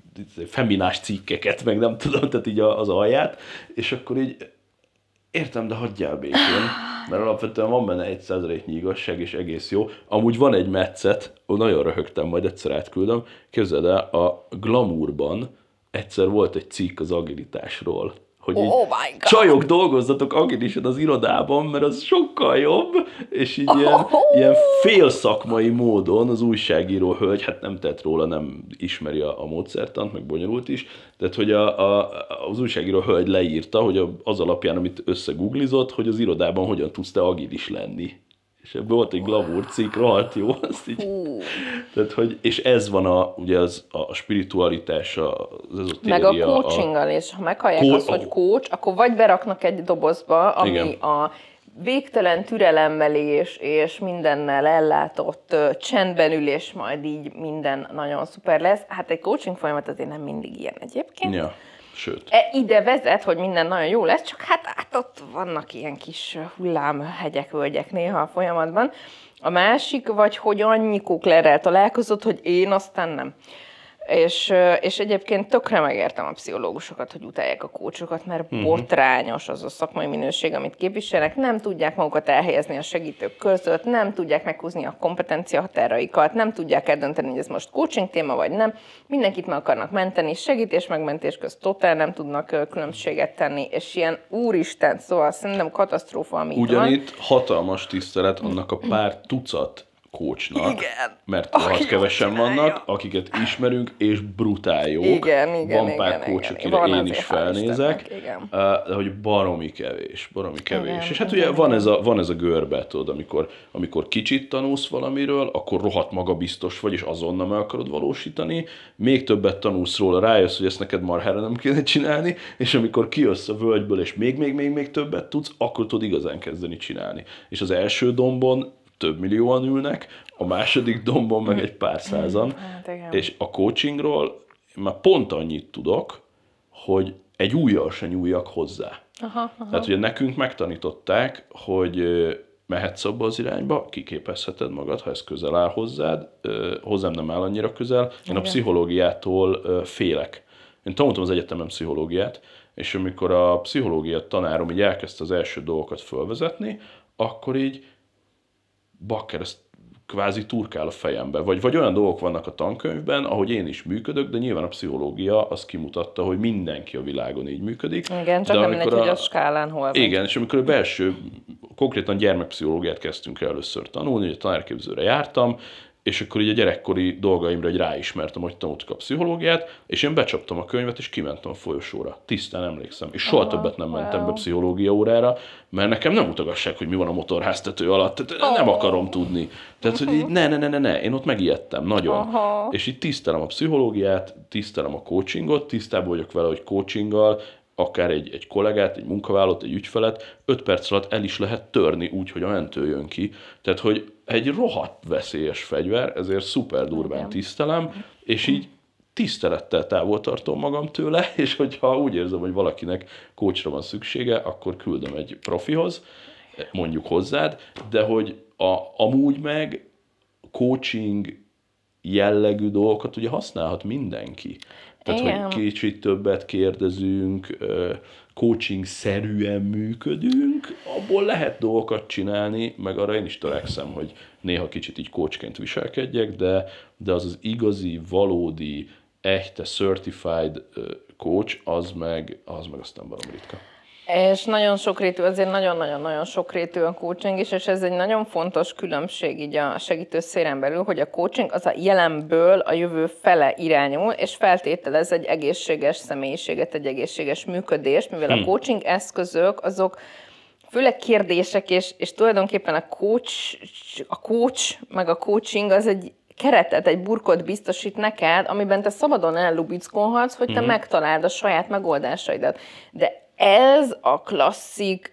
feminás cikkeket, meg nem tudom, tehát így az alját, és akkor így értem, de hagyjál békén, mert alapvetően van benne egy százaléknyi igazság, és egész jó. Amúgy van egy metszet, ó, nagyon röhögtem, majd egyszer átküldöm. Képzeld el, a Glamourban egyszer volt egy cikk az agilitásról, hogy így oh my God. Csajok dolgozzatok agilisen az irodában, mert az sokkal jobb, és így ilyen, oh. ilyen félszakmai módon az újságíró hölgy, hát nem tett róla, nem ismeri a, a módszertant, meg bonyolult is, tehát hogy a, a, az újságíró hölgy leírta, hogy az alapján, amit összegooglizott, hogy az irodában hogyan tudsz te agilis lenni. És ebből volt egy Glamour cikk, rohadt jó, azt így. Uh. Tehát, hogy, és ez van a, ugye az, a spiritualitás, az ezotéria. Meg a coachinggal is, ha meghallják Co- azt, hogy coach, akkor vagy beraknak egy dobozba, ami igen. a végtelen türelemmel és, és mindennel ellátott uh, csendben ülés, majd így minden nagyon szuper lesz. Hát egy coaching folyamat azért nem mindig ilyen egyébként. Ja. Sőt. E, ide vezet, hogy minden nagyon jó lesz, csak hát, hát ott vannak ilyen kis hullámhegyek, völgyek néha a folyamatban. A másik, vagy hogy annyi kóklerrel találkozott, hogy én aztán nem. És, és egyébként tökre megértem a pszichológusokat, hogy utálják a kócsokat, mert uh-huh. botrányos az a szakmai minőség, amit képviselnek, nem tudják magukat elhelyezni a segítők között, nem tudják meghúzni a kompetencia határaikat, nem tudják eldönteni, hogy ez most coaching téma vagy nem, mindenkit meg akarnak menteni, segítés megmentés közt totál nem tudnak különbséget tenni, és ilyen úristen, szóval szerintem katasztrófa, ami itt van. Ugyanitt hatalmas tisztelet annak a pár tucat coachnak, igen. mert rohadt kevesen vannak, akiket ismerünk, és brutál jók. Igen, igen, van pár igen, coach, igen. akire Van én is felnézek, de hogy baromi kevés, baromi kevés. Igen, és hát igen, ugye van ez, a, van ez a görbe, tudod, amikor, amikor kicsit tanulsz valamiről, akkor rohadt magabiztos vagy, és azonnal meg akarod valósítani, még többet tanulsz róla, rájössz, hogy ezt neked marhára nem kéne csinálni, és amikor kijössz a völgyből, és még, még, még, még többet tudsz, akkor tudod igazán kezdeni csinálni. És az első dombon több millióan ülnek, a második dombon meg egy pár százan, hát, és a coachingról már pont annyit tudok, hogy egy ujjal se nyúljak hozzá. Aha, aha. Tehát ugye nekünk megtanították, hogy mehetsz abba az irányba, kiképezheted magad, ha ez közel áll hozzád, hozzám nem áll annyira közel. Én igen. a pszichológiától félek. Én tanultam az egyetemen pszichológiát, és amikor a pszichológia tanárom így elkezdte az első dolgokat fölvezetni, akkor így bakker, ezt kvázi turkál a fejembe. Vagy, vagy olyan dolgok vannak a tankönyvben, ahogy én is működök, de nyilván a pszichológia azt kimutatta, hogy mindenki a világon így működik. Igen, csak de nem mindegy, a... hogy a skálán hol van. Igen, és amikor a belső, konkrétan gyermekpszichológiát kezdtünk el először tanulni, hogy a tanárképzőre jártam, és akkor így a gyerekkori dolgaimra egy ráismertem, hogy tanultuk a pszichológiát, és én becsaptam a könyvet, és kimentem a folyosóra. Tisztán emlékszem. És soha Aha, többet nem mentem wow. be pszichológia órára, mert nekem nem mutogassák, hogy mi van a motorháztető alatt. Tehát oh. nem akarom tudni. Tehát, hogy így ne, ne, ne, ne, ne. Én ott megijedtem, nagyon. Aha. És így tisztelem a pszichológiát, tisztelem a coachingot, tisztában vagyok vele, hogy coachinggal akár egy, egy kollégát, egy munkavállalót, egy ügyfelet öt perc alatt el is lehet törni úgy, hogy a mentő jön ki. Tehát, hogy egy rohadt veszélyes fegyver, ezért szuper durván Igen. tisztelem, és így tisztelettel távol tartom magam tőle, és hogyha úgy érzem, hogy valakinek coachra van szüksége, akkor küldöm egy profihoz, mondjuk hozzád, de hogy a, amúgy meg coaching jellegű dolgokat ugye használhat mindenki. Tehát, Igen. hogy kicsit többet kérdezünk, coaching-szerűen működünk, abból lehet dolgokat csinálni, meg arra én is törekszem, hogy néha kicsit így coachként viselkedjek, de, de az az igazi, valódi, echte, certified coach, az meg, az meg aztán valami ritka. És nagyon sokrétű, azért nagyon-nagyon-nagyon sokrétű a coaching is, és ez egy nagyon fontos különbség így a segítő szférán belül, hogy a coaching az a jelenből a jövő fele irányul, és feltételez egy egészséges személyiséget, egy egészséges működést, mivel hmm. a coaching eszközök azok főleg kérdések, és, és tulajdonképpen a coach, a coach, meg a coaching az egy keretet, egy burkot biztosít neked, amiben te szabadon ellubickolhatsz, hogy te hmm. megtaláld a saját megoldásaidat. De ez a klasszik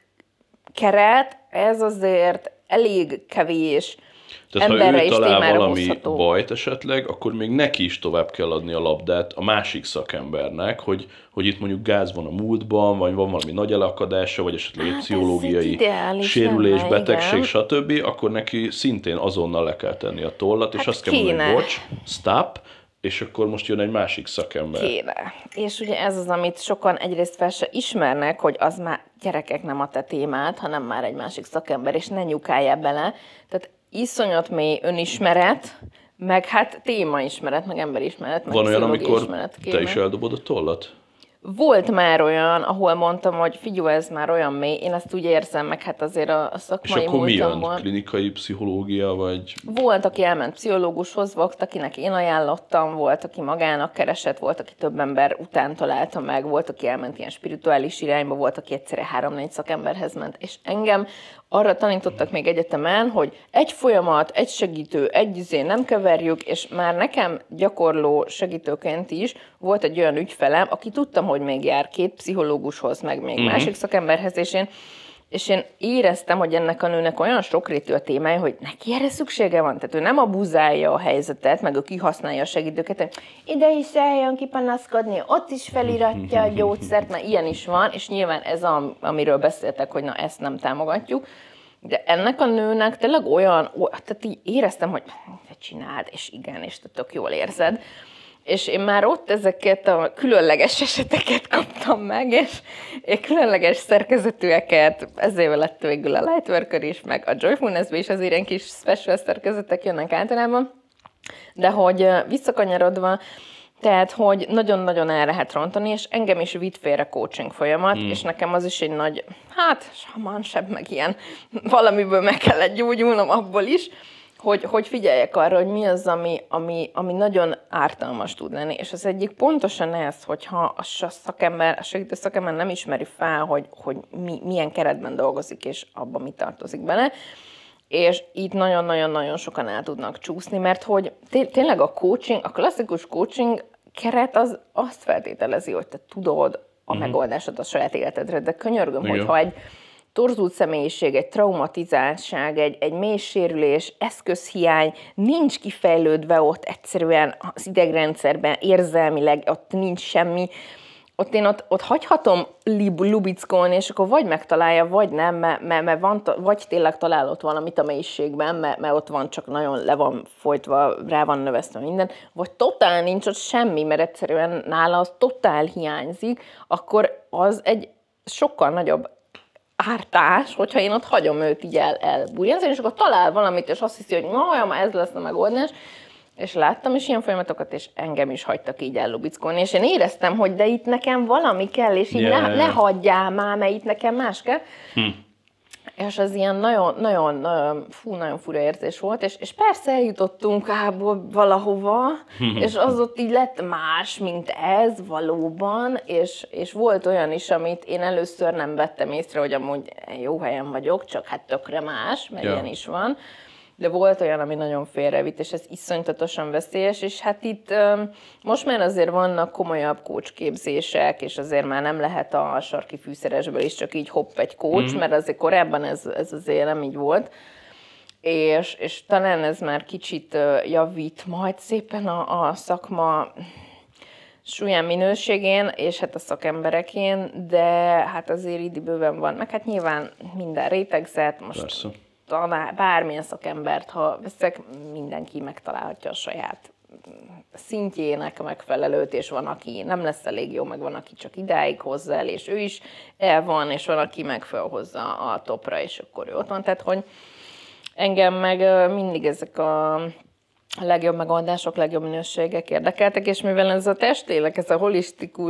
keret, ez azért elég kevés Tehát emberre ha ő és talál témára valami hozható. bajt esetleg, akkor még neki is tovább kell adni a labdát a másik szakembernek, hogy, hogy itt mondjuk gáz van a múltban, vagy van valami nagy elakadása, vagy esetleg egy Hát pszichológiai sérülés, lenne, betegség, igen. stb., akkor neki szintén azonnal le kell tenni a tollat, és hát azt kéne. kell mondani, hogy bocs, stop, és akkor most jön egy másik szakember. Kéne. És ugye ez az, amit sokan egyrészt fel se ismernek, hogy az már gyerekek nem a te témád, hanem már egy másik szakember, és ne nyukáljál bele. Tehát iszonyat mély önismeret, meg hát témaismeret, meg emberismeret, meg van olyan, amikor ismeret te is eldobod a tollat? Volt már olyan, ahol mondtam, hogy figyelj, ez már olyan mély, én ezt úgy érzem, meg hát azért a szakmai múltamból. És akkor múltamból. mi jön? Klinikai pszichológia, vagy? Volt, aki elment pszichológushoz, volt, akinek én ajánlottam, volt, aki magának keresett, volt, aki több ember után találta meg, volt, aki elment ilyen spirituális irányba, volt, aki egyszerre három-négy szakemberhez ment. És engem arra tanítottak még egyetemen, hogy egy folyamat, egy segítő, egy izé nem keverjük, és már nekem gyakorló segítőként is volt egy olyan ügyfelem, aki tudtam, hogy még jár két pszichológushoz, meg még uh-huh. másik szakemberhez, és én, és én éreztem, hogy ennek a nőnek olyan sokrétű a témája, hogy neki erre szüksége van. Tehát ő nem abuzálja a helyzetet, meg ő kihasználja a segítőket, hogy ide is eljön kipanaszkodni, ott is feliratja a gyógyszert, mert ilyen is van, és nyilván ez, a, amiről beszéltek, hogy na ezt nem támogatjuk. De ennek a nőnek tényleg olyan, tehát így éreztem, hogy te csináld, és igen, és te tök jól érzed. És én már ott ezeket a különleges eseteket kaptam meg, és én különleges szerkezetűeket, ezért lett végül a Lightworker is, meg a Joyfulness-be is azért ilyen kis special szerkezetek jönnek általában. De hogy visszakanyarodva, tehát, hogy nagyon-nagyon el lehet rontani, és engem is vitt félre coaching folyamat, hmm. és nekem az is egy nagy, hát, samansebb, meg ilyen valamiből meg kellett gyógyulnom abból is, hogy, hogy figyeljek arra, hogy mi az, ami, ami, ami nagyon ártalmas tud lenni. És az egyik pontosan ez, hogyha a szakember, a segítő szakember nem ismeri fel, hogy, hogy mi, milyen keretben dolgozik, és abban mi tartozik bele, és itt nagyon-nagyon-nagyon sokan el tudnak csúszni, mert hogy té- tényleg a coaching, a klasszikus coaching keret az azt feltételezi, hogy te tudod a mm-hmm. megoldásod a saját életedre, de könyörgöm, igen. hogyha egy torzult személyiség, egy traumatizáltság, egy, egy mély sérülés, eszközhiány, nincs kifejlődve ott egyszerűen az idegrendszerben, érzelmileg, ott nincs semmi, ott én ott, ott hagyhatom lubickolni, és akkor vagy megtalálja, vagy nem, mert, mert, mert van, vagy tényleg talál ott valamit a mélységben, mert, mert ott van, csak nagyon le van folytva, rá van növesztve minden, vagy totál nincs ott semmi, mert egyszerűen nála az totál hiányzik, akkor az egy sokkal nagyobb ártás, hogyha én ott hagyom őt így el, elbújjani, és akkor talál valamit, és azt hiszi, hogy na, ez lesz a megoldás, és láttam is ilyen folyamatokat, és engem is hagytak így ellubickolni, és én éreztem, hogy de itt nekem valami kell, és így yeah. ne, ne hagyjál már, mert itt nekem más kell. Hm. És az ilyen nagyon, nagyon, nagyon, fú, nagyon fura érzés volt, és, és persze eljutottunk ából valahova, és az ott így lett más, mint ez valóban, és, és volt olyan is, amit én először nem vettem észre, hogy amúgy jó helyen vagyok, csak hát tökre más, mert yeah. ilyen is van. De volt olyan, ami nagyon félrevitt, és ez iszonyatosan veszélyes, és hát itt most már azért vannak komolyabb coachképzések, és azért már nem lehet a sarki fűszeresből is csak így hopp egy coach, mm. mert azért korábban ez, ez azért nem így volt, és, és talán ez már kicsit javít majd szépen a, a szakma súlyán minőségén, és hát a szakemberekén, de hát azért így bőven van, meg hát nyilván minden rétegzet, most Persze. talán bármilyen szakembert, ha veszek, mindenki megtalálhatja a saját szintjének megfelelőt, és van, aki nem lesz elég jó, meg van, aki csak idáig hozza el, és ő is el van, és van, aki meg felhozza a topra, és akkor ő ott van. Tehát, hogy engem meg mindig ezek a legjobb megoldások, legjobb minőségek érdekeltek, és mivel ez a testlélek, ez a holisztikus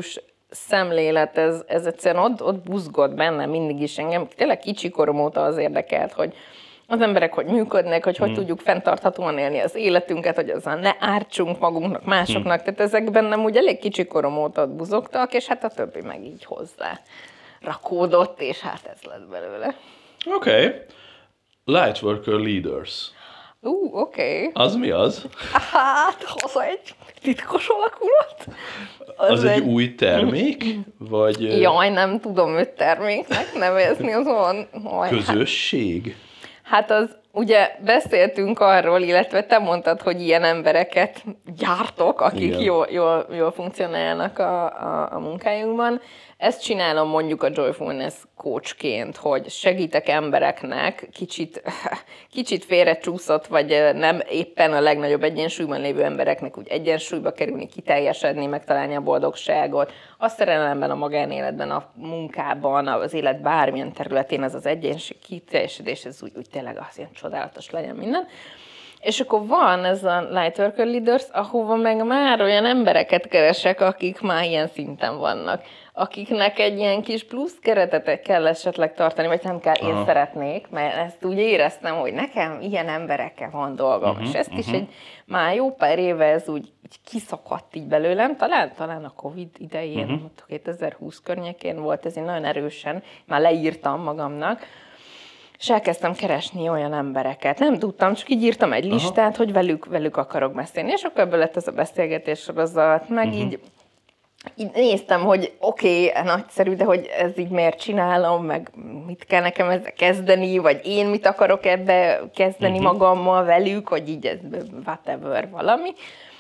szemlélet, ez, ez egyszerűen ott, ott buzgott bennem mindig is engem. Tényleg kicsi korom óta az érdekelt, hogy az emberek hogy működnek, hogy hogy hmm. tudjuk fenntarthatóan élni az életünket, hogy azzal ne ártsunk magunknak, másoknak. Hmm. Tehát ezek bennem úgy elég kicsi korom óta buzogtak, és hát a többi meg így hozzá rakódott, és hát ez lett belőle. Oké. Okay. Lightworker Leaders. Ú, uh, oké. Okay. Az mi az? Hát, az egy titkos alakulat. Az, az egy, egy új termék? Vagy... Jaj, nem tudom őt terméknek nevezni, az van. Közösség? Hát az, ugye beszéltünk arról, illetve te mondtad, hogy ilyen embereket gyártok, akik jól, jól, jól funkcionálnak a, a, a munkájunkban. Ezt csinálom mondjuk a Joyfulness coachként, hogy segítek embereknek kicsit, kicsit félrecsúszott, vagy nem éppen a legnagyobb egyensúlyban lévő embereknek úgy egyensúlyba kerülni, kiteljesedni, megtalálni a boldogságot. A szerelemben, a magánéletben, a munkában, az élet bármilyen területén ez az egyensúly, kiteljesedés, ez úgy, úgy tényleg az ilyen csodálatos legyen minden. És akkor van ez a Lightworker Leaders, ahova meg már olyan embereket keresek, akik már ilyen szinten vannak. Akiknek egy ilyen kis plusz keretet kell esetleg tartani, vagy nem kell, én Aha. szeretnék, mert ezt úgy éreztem, hogy nekem ilyen emberekkel van dolgom, uh-huh, és ezt uh-huh. is egy már jó pár éve ez úgy így kiszakadt így belőlem, talán, talán a Covid idején, uh-huh. kétezer-húsz környékén volt ez így nagyon erősen, már leírtam magamnak, és elkezdtem keresni olyan embereket. Nem tudtam, csak így írtam egy listát, Aha. hogy velük, velük akarok beszélni, és akkor ebből lett ez a beszélgetés sorozat, meg uh-huh. így Így néztem, hogy oké, okay, nagyszerű, de hogy ez így miért csinálom, meg mit kell nekem ezzel kezdeni, vagy én mit akarok ebbe kezdeni uh-huh. magammal velük, hogy így ez whatever valami.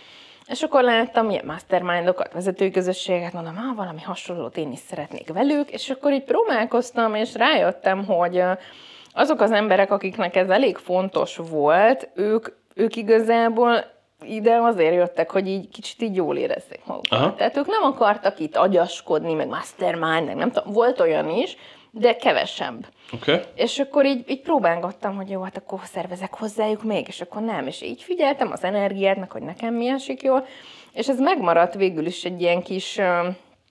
És akkor láttam ilyen mastermindokat, vezetői közösséget, mondom, ah, valami hasonlót én is szeretnék velük, és akkor így próbálkoztam, és rájöttem, hogy azok az emberek, akiknek ez elég fontos volt, ők, ők igazából ide azért jöttek, hogy így kicsit így jól érezzék magukat. Aha. Tehát ők nem akartak itt agyaskodni, meg mastermind, meg nem tudom, volt olyan is, de kevesebb. Okay. És akkor így, így próbálgattam, hogy jó, hát akkor szervezek hozzájuk még, és akkor nem. És így figyeltem az energiát, meg hogy nekem mi esik jól, és ez megmaradt végül is egy ilyen kis uh,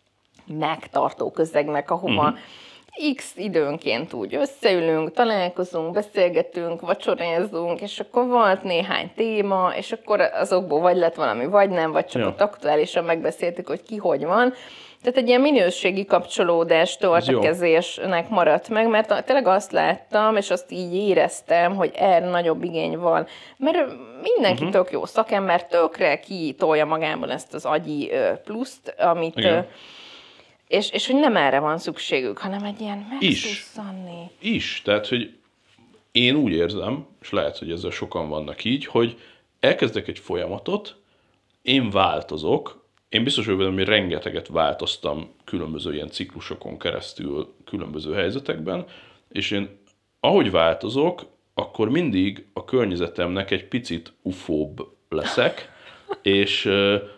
megtartó közegnek, ahova uh-huh. X időnként úgy összeülünk, találkozunk, beszélgetünk, vacsorázunk, és akkor volt néhány téma, és akkor azokból vagy lett valami, vagy nem, vagy csak ja. ott aktuálisan megbeszéltük, hogy ki hogy van. Tehát egy ilyen minőségi kapcsolódás, tartakezésnek maradt meg, mert tényleg azt láttam, és azt így éreztem, hogy erre nagyobb igény van. Mert mindenki uh-huh. tök jó szakember, tökre kitolja magában ezt az agyi pluszt, amit... Igen. És, és hogy nem erre van szükségük, hanem egy ilyen megszusszanni. Is. Is. Tehát, hogy én úgy érzem, és lehet, hogy ezzel sokan vannak így, hogy elkezdek egy folyamatot, én változok, én biztos vagyok, hogy rengeteget változtam különböző ilyen ciklusokon keresztül, különböző helyzetekben, és én ahogy változok, akkor mindig a környezetemnek egy picit ufóbb leszek, és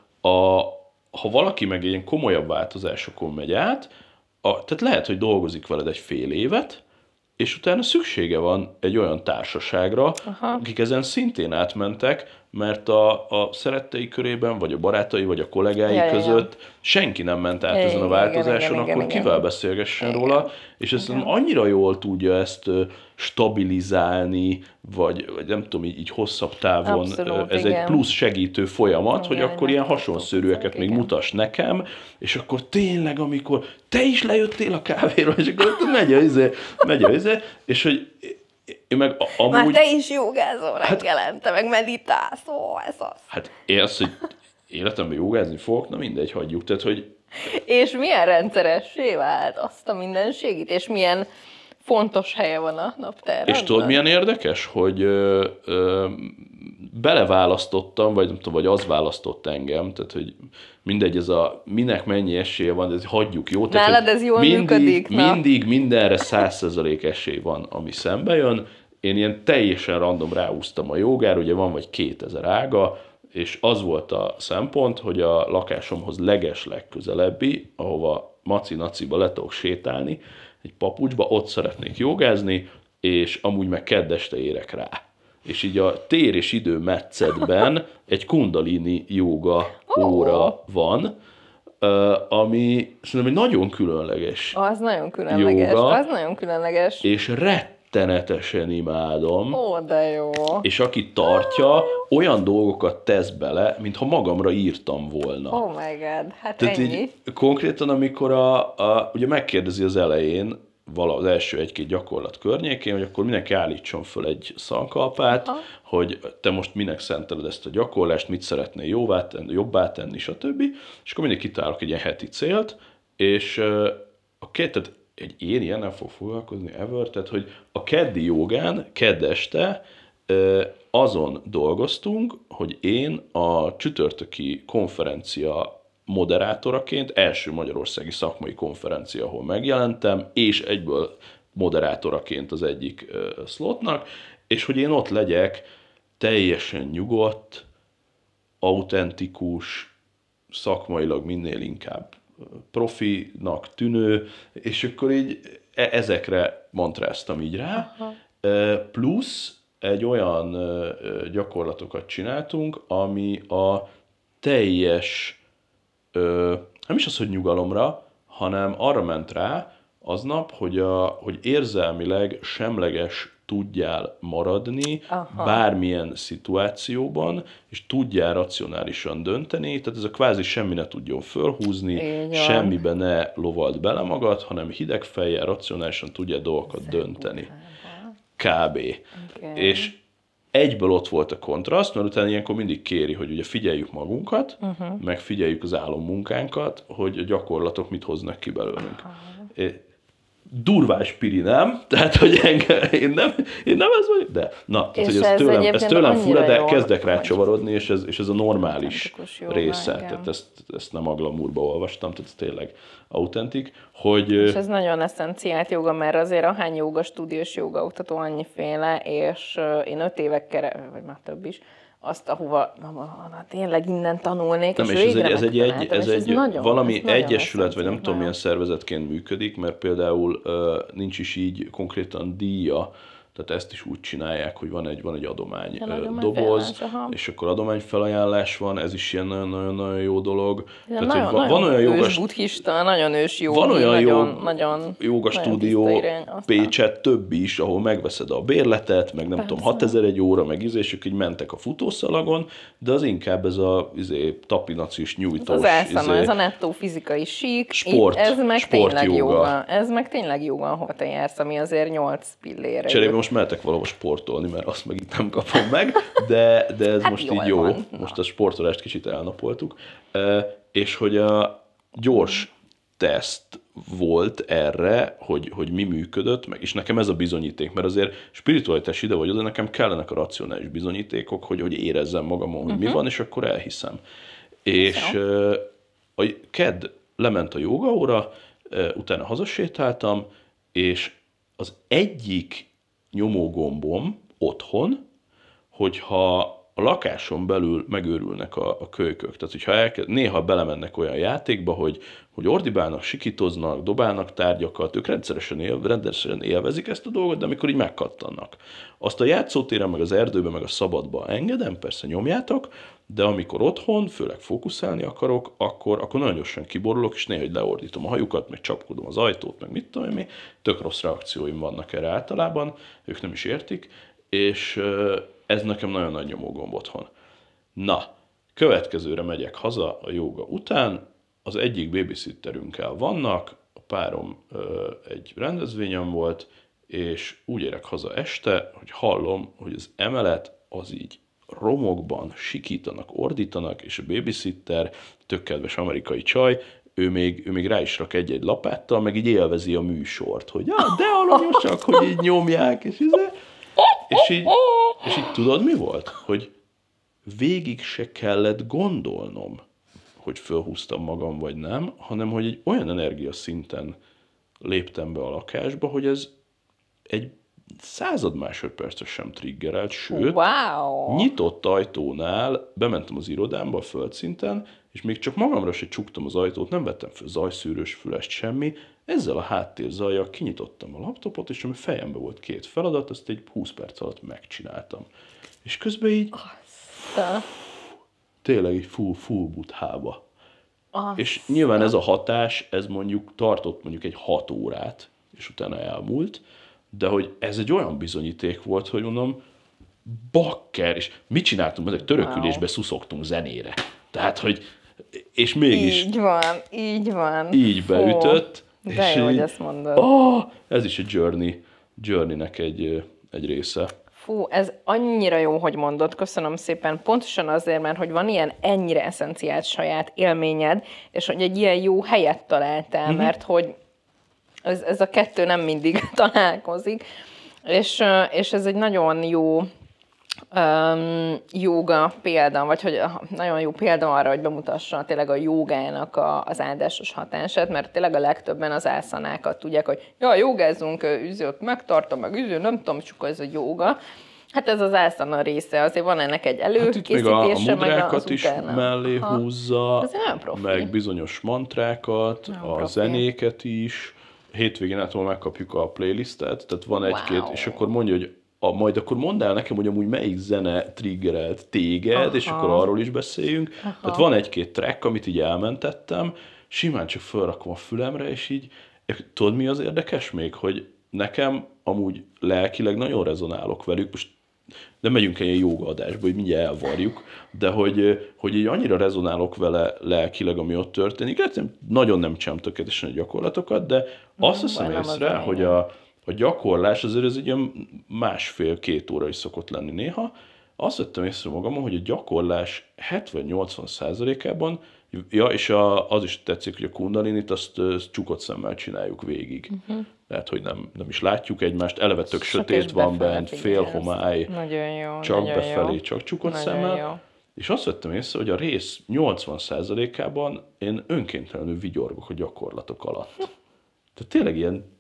a ha valaki meg ilyen komolyabb változásokon megy át, a, tehát lehet, hogy dolgozik veled egy fél évet, és utána szüksége van egy olyan társaságra, Aha. akik ezen szintén átmentek, mert a, a szerettei körében, vagy a barátai, vagy a kollégái ja, között ja. senki nem ment át ja, ezen a változáson, igen, igen, akkor igen, kivel igen. beszélgessen igen. róla, és ezt igen. annyira jól tudja ezt stabilizálni, vagy, vagy nem tudom, így, így hosszabb távon, Abszolút, ez igen. egy plusz segítő folyamat, igen, hogy akkor ilyen hasonszörűeket még igen. mutass nekem, és akkor tényleg, amikor te is lejöttél a kávéról, és akkor megy a izé, megy a izé, és hogy én meg amúgy... Már te is jogázol hát, reggelente, meg meditálsz, ó, ez az. Hát én azt, hogy életemben jogázni fogok, na mindegy, hagyjuk. Tehát, hogy... És milyen rendszeressé vált azt a mindenségét, és milyen fontos helye van a naptárban. És tudod, milyen érdekes, hogy ö, ö, beleválasztottam, vagy nem tudom, vagy az választott engem, tehát, hogy mindegy, ez a minek mennyi esélye van, de ezt hagyjuk, jó? Tehát, nálad ez jól mindig, működik, na. Mindig mindenre száz százalék esély van, ami szembe jön. Én ilyen teljesen random ráúztam a jogára, ugye van vagy kétezer ága, és az volt a szempont, hogy a lakásomhoz legesleg közelebbi, ahova maci-naciba le tudok sétálni, egy papucsba, ott szeretnék jogázni, és amúgy meg kedd este érek rá. És így a tér és idő metszetben egy kundalini jóga óra van, ami szerintem egy nagyon különleges Az nagyon különleges, jóga, az nagyon különleges. és rettenetesen imádom. Ó, de jó. És aki tartja, olyan dolgokat tesz bele, mintha magamra írtam volna. Oh my god, hát Tehát ennyi. így konkrétan, amikor a, a, ugye megkérdezi az elején, vala az első egy-két gyakorlat környékén, hogy akkor mindenki állítson föl egy szankalpát, aha, hogy te most minek szenteled ezt a gyakorlást, mit szeretnél jóvá tenni, jobbá tenni, stb. És akkor mindig kitálok egy ilyen heti célt, és a két, tehát egy én ilyen nem fog foglalkozni ever, tehát hogy a keddi jogán, kedd este azon dolgoztunk, hogy én a csütörtöki konferencia moderátoraként, első magyarországi szakmai konferencia, ahol megjelentem, és egyből moderátoraként az egyik uh, slotnak, és hogy én ott legyek teljesen nyugodt, autentikus, szakmailag minél inkább profinak tűnő, és akkor így ezekre mantráztam így rá. Uh, plusz egy olyan uh, gyakorlatokat csináltunk, ami a teljes Ö, nem is az, hogy nyugalomra, hanem arra ment rá aznap, hogy, a, hogy érzelmileg semleges tudjál maradni aha, bármilyen szituációban, és tudjál racionálisan dönteni, tehát ez a kvázi semmi ne tudjon fölhúzni, semmibe ne lovald bele magad, hanem hideg fejjel, racionálisan tudjál dolgokat Szép dönteni. Kb. Okay. És egyből ott volt a kontraszt, mert utána ilyenkor mindig kéri, hogy ugye figyeljük magunkat, uh-huh, meg figyeljük az álommunkánkat, hogy a gyakorlatok mit hoznak ki belőlünk. Uh-huh. Durván spiri, nem? Tehát, hogy engem, én nem, én nem ez vagyok, de na, tehát, hogy ez, ez tőlem, ez tőlem fura, de kezdek rácsavarodni, és ez, és ez a normális része. Jóga, tehát ezt, ezt nem a glamourba olvastam, tehát ez tényleg autentik, hogy... És ez nagyon eszenciált joga, mert azért ahány joga, stúdiós joga oktató annyiféle, és én öt évekkel, vagy már több is, azt, ahova na, na, tényleg innen tanulnék, nem, és, és ez egy, ez egy, egy, ez egy ez nagyon, valami ez egyesület, vagy nem tudom milyen szervezetként működik, mert például uh, nincs is így konkrétan díja, tehát ezt is úgy csinálják, hogy van egy, van egy adomány, adomány doboz, és akkor adományfelajánlás van, ez is ilyen nagyon-nagyon jó dolog. Tehát, nagyon, hogy van, nagyon van olyan jogas, buddhista, nagyon ős jogi, van olyan nagyon, jog, nagyon, joga stúdió Pécset, több is, ahol megveszed a bérletet, meg nem Persze. tudom, hatezer egy óra, meg izé, és így mentek a futószalagon, de az inkább ez a izé, tapinacis, nyújtós. Az elszáma, izé, ez a nettó fizikai sík, sport, ez meg sport tényleg joga. joga. Ez meg tényleg joga, ahol te jársz, ami azért nyolc pillére. Cserébe most mehetek valahol sportolni, mert azt meg itt nem kapom meg, de, de ez hát most így jó. Van. Most a sportolást kicsit elnapoltuk. E, és hogy a gyors teszt volt erre, hogy, hogy mi működött, meg, és nekem ez a bizonyíték, mert azért spiritualitás ide vagy oda, nekem kellenek a racionális bizonyítékok, hogy, hogy érezzem magamon, hogy uh-huh. mi van, és akkor elhiszem. És e, a kedd lement a jogaóra, e, utána hazasétáltam, és az egyik nyomógombom otthon, hogyha a lakáson belül megőrülnek a, a kölykök. Tehát, hogyha elkezd, néha belemennek olyan játékba, hogy, hogy ordibálnak, sikítoznak, dobálnak tárgyakat, ők rendszeresen, él, rendszeresen élvezik ezt a dolgot, de amikor így megkattannak. Azt a játszótéren, meg az erdőben, meg a szabadba engedem, persze nyomjátok, de amikor otthon, főleg fókuszálni akarok, akkor, akkor nagyon gyorsan kiborulok, és néha leordítom a hajukat, meg csapkodom az ajtót, meg mit tudom én, tök rossz reakcióim vannak erre általában, ők nem is értik, és ez nekem nagyon nagy nyomógomb otthon. Na, következőre megyek haza a jóga után, az egyik babysitterünkkel vannak, a párom ö, egy rendezvényen volt, és úgy érek haza este, hogy hallom, hogy az emelet az így romokban sikítanak, ordítanak, és a babysitter, tök kedves amerikai csaj, ő még, ő még rá is rak egy-egy lapáttal, meg így élvezi a műsort, hogy ja, de alanyosak, hogy így nyomják, és, és, így, és így tudod, mi volt? Hogy végig se kellett gondolnom, hogy fölhúztam magam, vagy nem, hanem hogy egy olyan energiaszinten léptem be a lakásba, hogy ez egy század másodpercet sem triggerelt, sőt, wow. nyitott ajtónál bementem az irodámba a földszinten, és még csak magamra se csuktam az ajtót, nem vettem fel zajszűrős fülest, semmi, ezzel a háttérzajjal kinyitottam a laptopot, és ami fejembe volt két feladat, azt egy húsz perc alatt megcsináltam. És közben így Aztán. tényleg így full, full buthába. Az... És nyilván ez a hatás, ez mondjuk tartott mondjuk egy hat órát, és utána elmúlt, de hogy ez egy olyan bizonyíték volt, hogy mondom, bakker, és mit csináltunk, ezek törökülésbe wow. szuszogtunk zenére. Tehát, hogy, és mégis... Így van, így van. Így beütött. Fó, de és jó, így, hogy ezt mondod. Oh, ez is egy journey, journey-nek egy, egy része. Fú, ez annyira jó, hogy mondod, köszönöm szépen. Pontosan azért, mert hogy van ilyen ennyire eszenciált saját élményed, és hogy egy ilyen jó helyet találtál, mm-hmm. mert hogy ez, ez a kettő nem mindig találkozik, és, és ez egy nagyon jó um, jóga példa, vagy hogy nagyon jó példa arra, hogy bemutassa tényleg a jógának a, az áldásos hatását, mert tényleg a legtöbben az ászanákat tudják, hogy ja, jogázunk, üzőt megtartom, meg üző, nem tudom, csak ez a jóga. Hát ez az ászana része, azért van ennek egy előkészítése, hát meg a, a mudrákat is utána. mellé ha. húzza, meg bizonyos mantrákat, nem a profi. zenéket is. Hétvégén ától megkapjuk a playlistet, tehát van egy-két, wow. és akkor mondja, hogy a, majd akkor mondd el nekem, hogy amúgy melyik zene triggerelt téged, aha. és akkor arról is beszéljünk. Aha. Tehát van egy-két track, amit így elmentettem, simán csak felrakom a fülemre, és így, tudod mi az érdekes még, hogy nekem amúgy lelkileg nagyon rezonálok velük, most nem megyünk egy jóga adásba, hogy mindjárt elvarjuk, de hogy, hogy így annyira rezonálok vele lelkileg, ami ott történik. Hát nagyon nem csinálom tökéletesen a gyakorlatokat, de azt hiszem észre, hogy a, a gyakorlás azért ez egy ilyen másfél-két óra is szokott lenni néha. Azt vettem észre magamon, hogy a gyakorlás hetven-nyolcvan százalékában, ja, és a, az is tetszik, hogy a kundalinit azt, azt csukott szemmel csináljuk végig. Uh-huh. Tehát, hogy nem, nem is látjuk egymást, eleve tök sötét van bent, fél homály, jó, csak befelé, jó. csak csukott nagyon szemmel. Jó. És azt vettem észre, hogy a rész nyolcvan százalékában én önkéntelenül vigyorgok a gyakorlatok alatt. Tehát tényleg ilyen,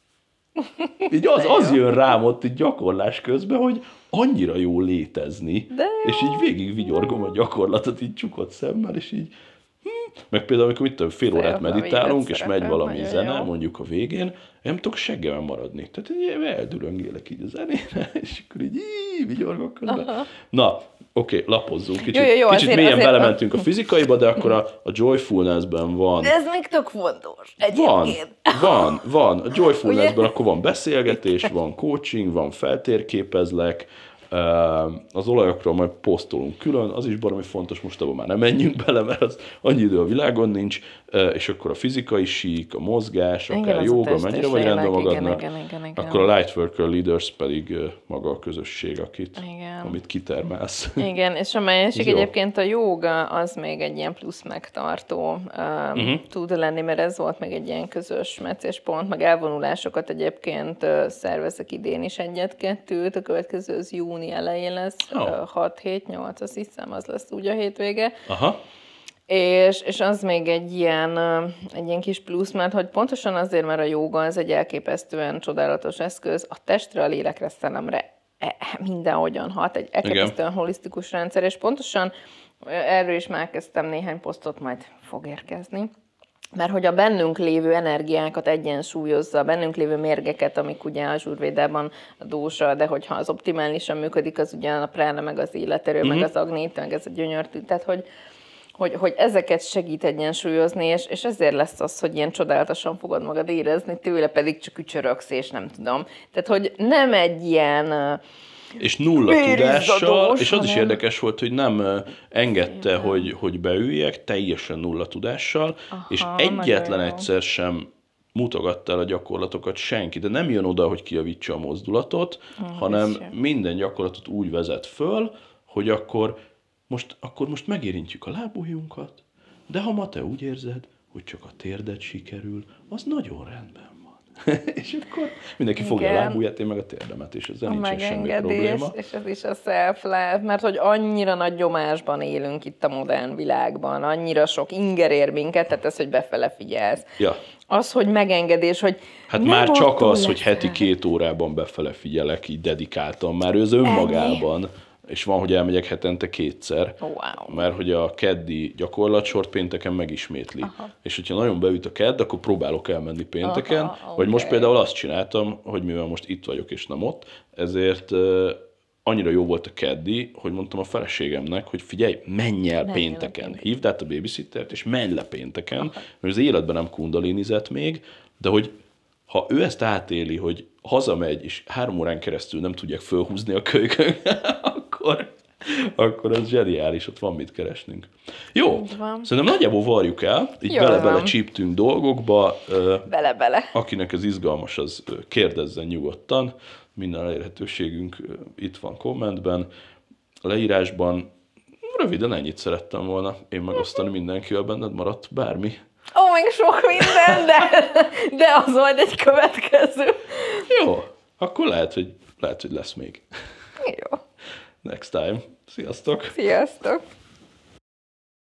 így az, az jön rám ott így gyakorlás közben, hogy annyira jó létezni, jó. és így végig vigyorgom a gyakorlatot így csukott szemmel, és így meg például, amikor mit tudom, fél órát meditálunk, és megy valami zene, jó. mondjuk a végén, én nem tudok seggemen maradni. Tehát én eldülöngélek így a zenére, és akkor így, így vigyorgok közben. Aha. Na, oké, okay, lapozzunk. Kicsit, jó, jó, jó, kicsit azért, mélyen azért belementünk a fizikaiba, de akkor a, a joyfulness-ben van. De ez még tök fontos egyébként. Van, van, van. A joyfulness-ben akkor van beszélgetés, van coaching, van feltérképezlek, az olajokról majd posztolunk külön, az is baromi fontos, most abban már nem menjünk bele, mert az annyi idő a világon nincs, és akkor a fizikai sík, a mozgás, igen, akár jóga, mennyire vagy rendben magadnak, igen, igen, igen, akkor a Lightworker Leaders pedig maga a közösség, akit, amit kitermelsz. Igen, és a másik egyébként a jóga az még egy ilyen plusz megtartó um, uh-huh. tud lenni, mert ez volt még egy ilyen közös meccéspont, meg elvonulásokat egyébként uh, szervezek idén is egyet-kettőt, a következő az júni elején lesz, oh. hat hét nyolc, azt hiszem, az lesz úgy a hétvége. Aha. És, és az még egy ilyen, egy ilyen kis plusz, mert hogy pontosan azért, mert a jóga az egy elképesztően csodálatos eszköz, a testre, a lélekre, szellemre mindenhogyan hat, egy elképesztően holisztikus rendszer, és pontosan erről is már kezdtem néhány posztot, majd fog érkezni. Mert hogy a bennünk lévő energiákat egyensúlyozza, a bennünk lévő mérgeket, amik ugye a Ayurvédában a dósa, de hogyha az optimálisan működik, az ugye a prána, meg az életerő, mm-hmm. meg az agnit, meg ez a gyönyörtű, tehát hogy, hogy, hogy ezeket segít egyensúlyozni, és, és ezért lesz az, hogy ilyen csodálatosan fogod magad érezni, tőle pedig csak ücsörögsz, és nem tudom. Tehát, hogy nem egy ilyen... És nulla tudással, és az is érdekes volt, hogy nem engedte, hogy, hogy beüljek, teljesen nulla tudással, aha, és egyetlen egyszer sem mutogatta el a gyakorlatokat senki, de nem jön oda, hogy kijavítsa a mozdulatot, oh, hanem minden gyakorlatot úgy vezet föl, hogy akkor most, akkor most megérintjük a lábujjunkat, de ha ma te úgy érzed, hogy csak a térdet sikerül, az nagyon rendben. És akkor mindenki igen. fogja a lábujját, én meg a térdemet, és ezzel nincsen semmi probléma. És ez is a self-love, mert hogy annyira nagy nyomásban élünk itt a modern világban, annyira sok inger ér minket, tehát ez, hogy befele figyelsz. Ja. Az, hogy megengedés, hogy hát már csak az, hogy heti két órában befele figyelek, így dedikáltan, már ő az önmagában. Ennyi? És van, hogy elmegyek hetente kétszer, wow. mert hogy a keddi gyakorlatsort pénteken megismétli. Aha. És hogyha nagyon beüt a kedd, akkor próbálok elmenni pénteken, aha, vagy okay. most például azt csináltam, hogy mivel most itt vagyok és nem ott, ezért uh, annyira jó volt a keddi, hogy mondtam a feleségemnek, hogy figyelj, menj el Menj pénteken. el pénteken. Hívd át a babysittert, és menj le pénteken, mert az életben nem kundalinizett még, de hogy ha ő ezt átéli, hogy hazamegy, és három órán keresztül nem tudják fölhúzni a kölykön, akkor, akkor az zseniális, ott van mit keresnünk. Jó, szerintem nagyjából varjuk el, így Jól bele-bele van. csíptünk dolgokba. Ö, Bele-bele. Akinek ez izgalmas, az ö, kérdezzen nyugodtan. Minden elérhetőségünk ö, itt van kommentben, a leírásban. Röviden ennyit szerettem volna én megosztani mindenkivel, benned maradt bármi. Ó, még sok minden, de, de az majd egy következő. Jó, akkor lehet, hogy, lehet, hogy lesz még. Jó. Next time. Sziasztok! Sziasztok!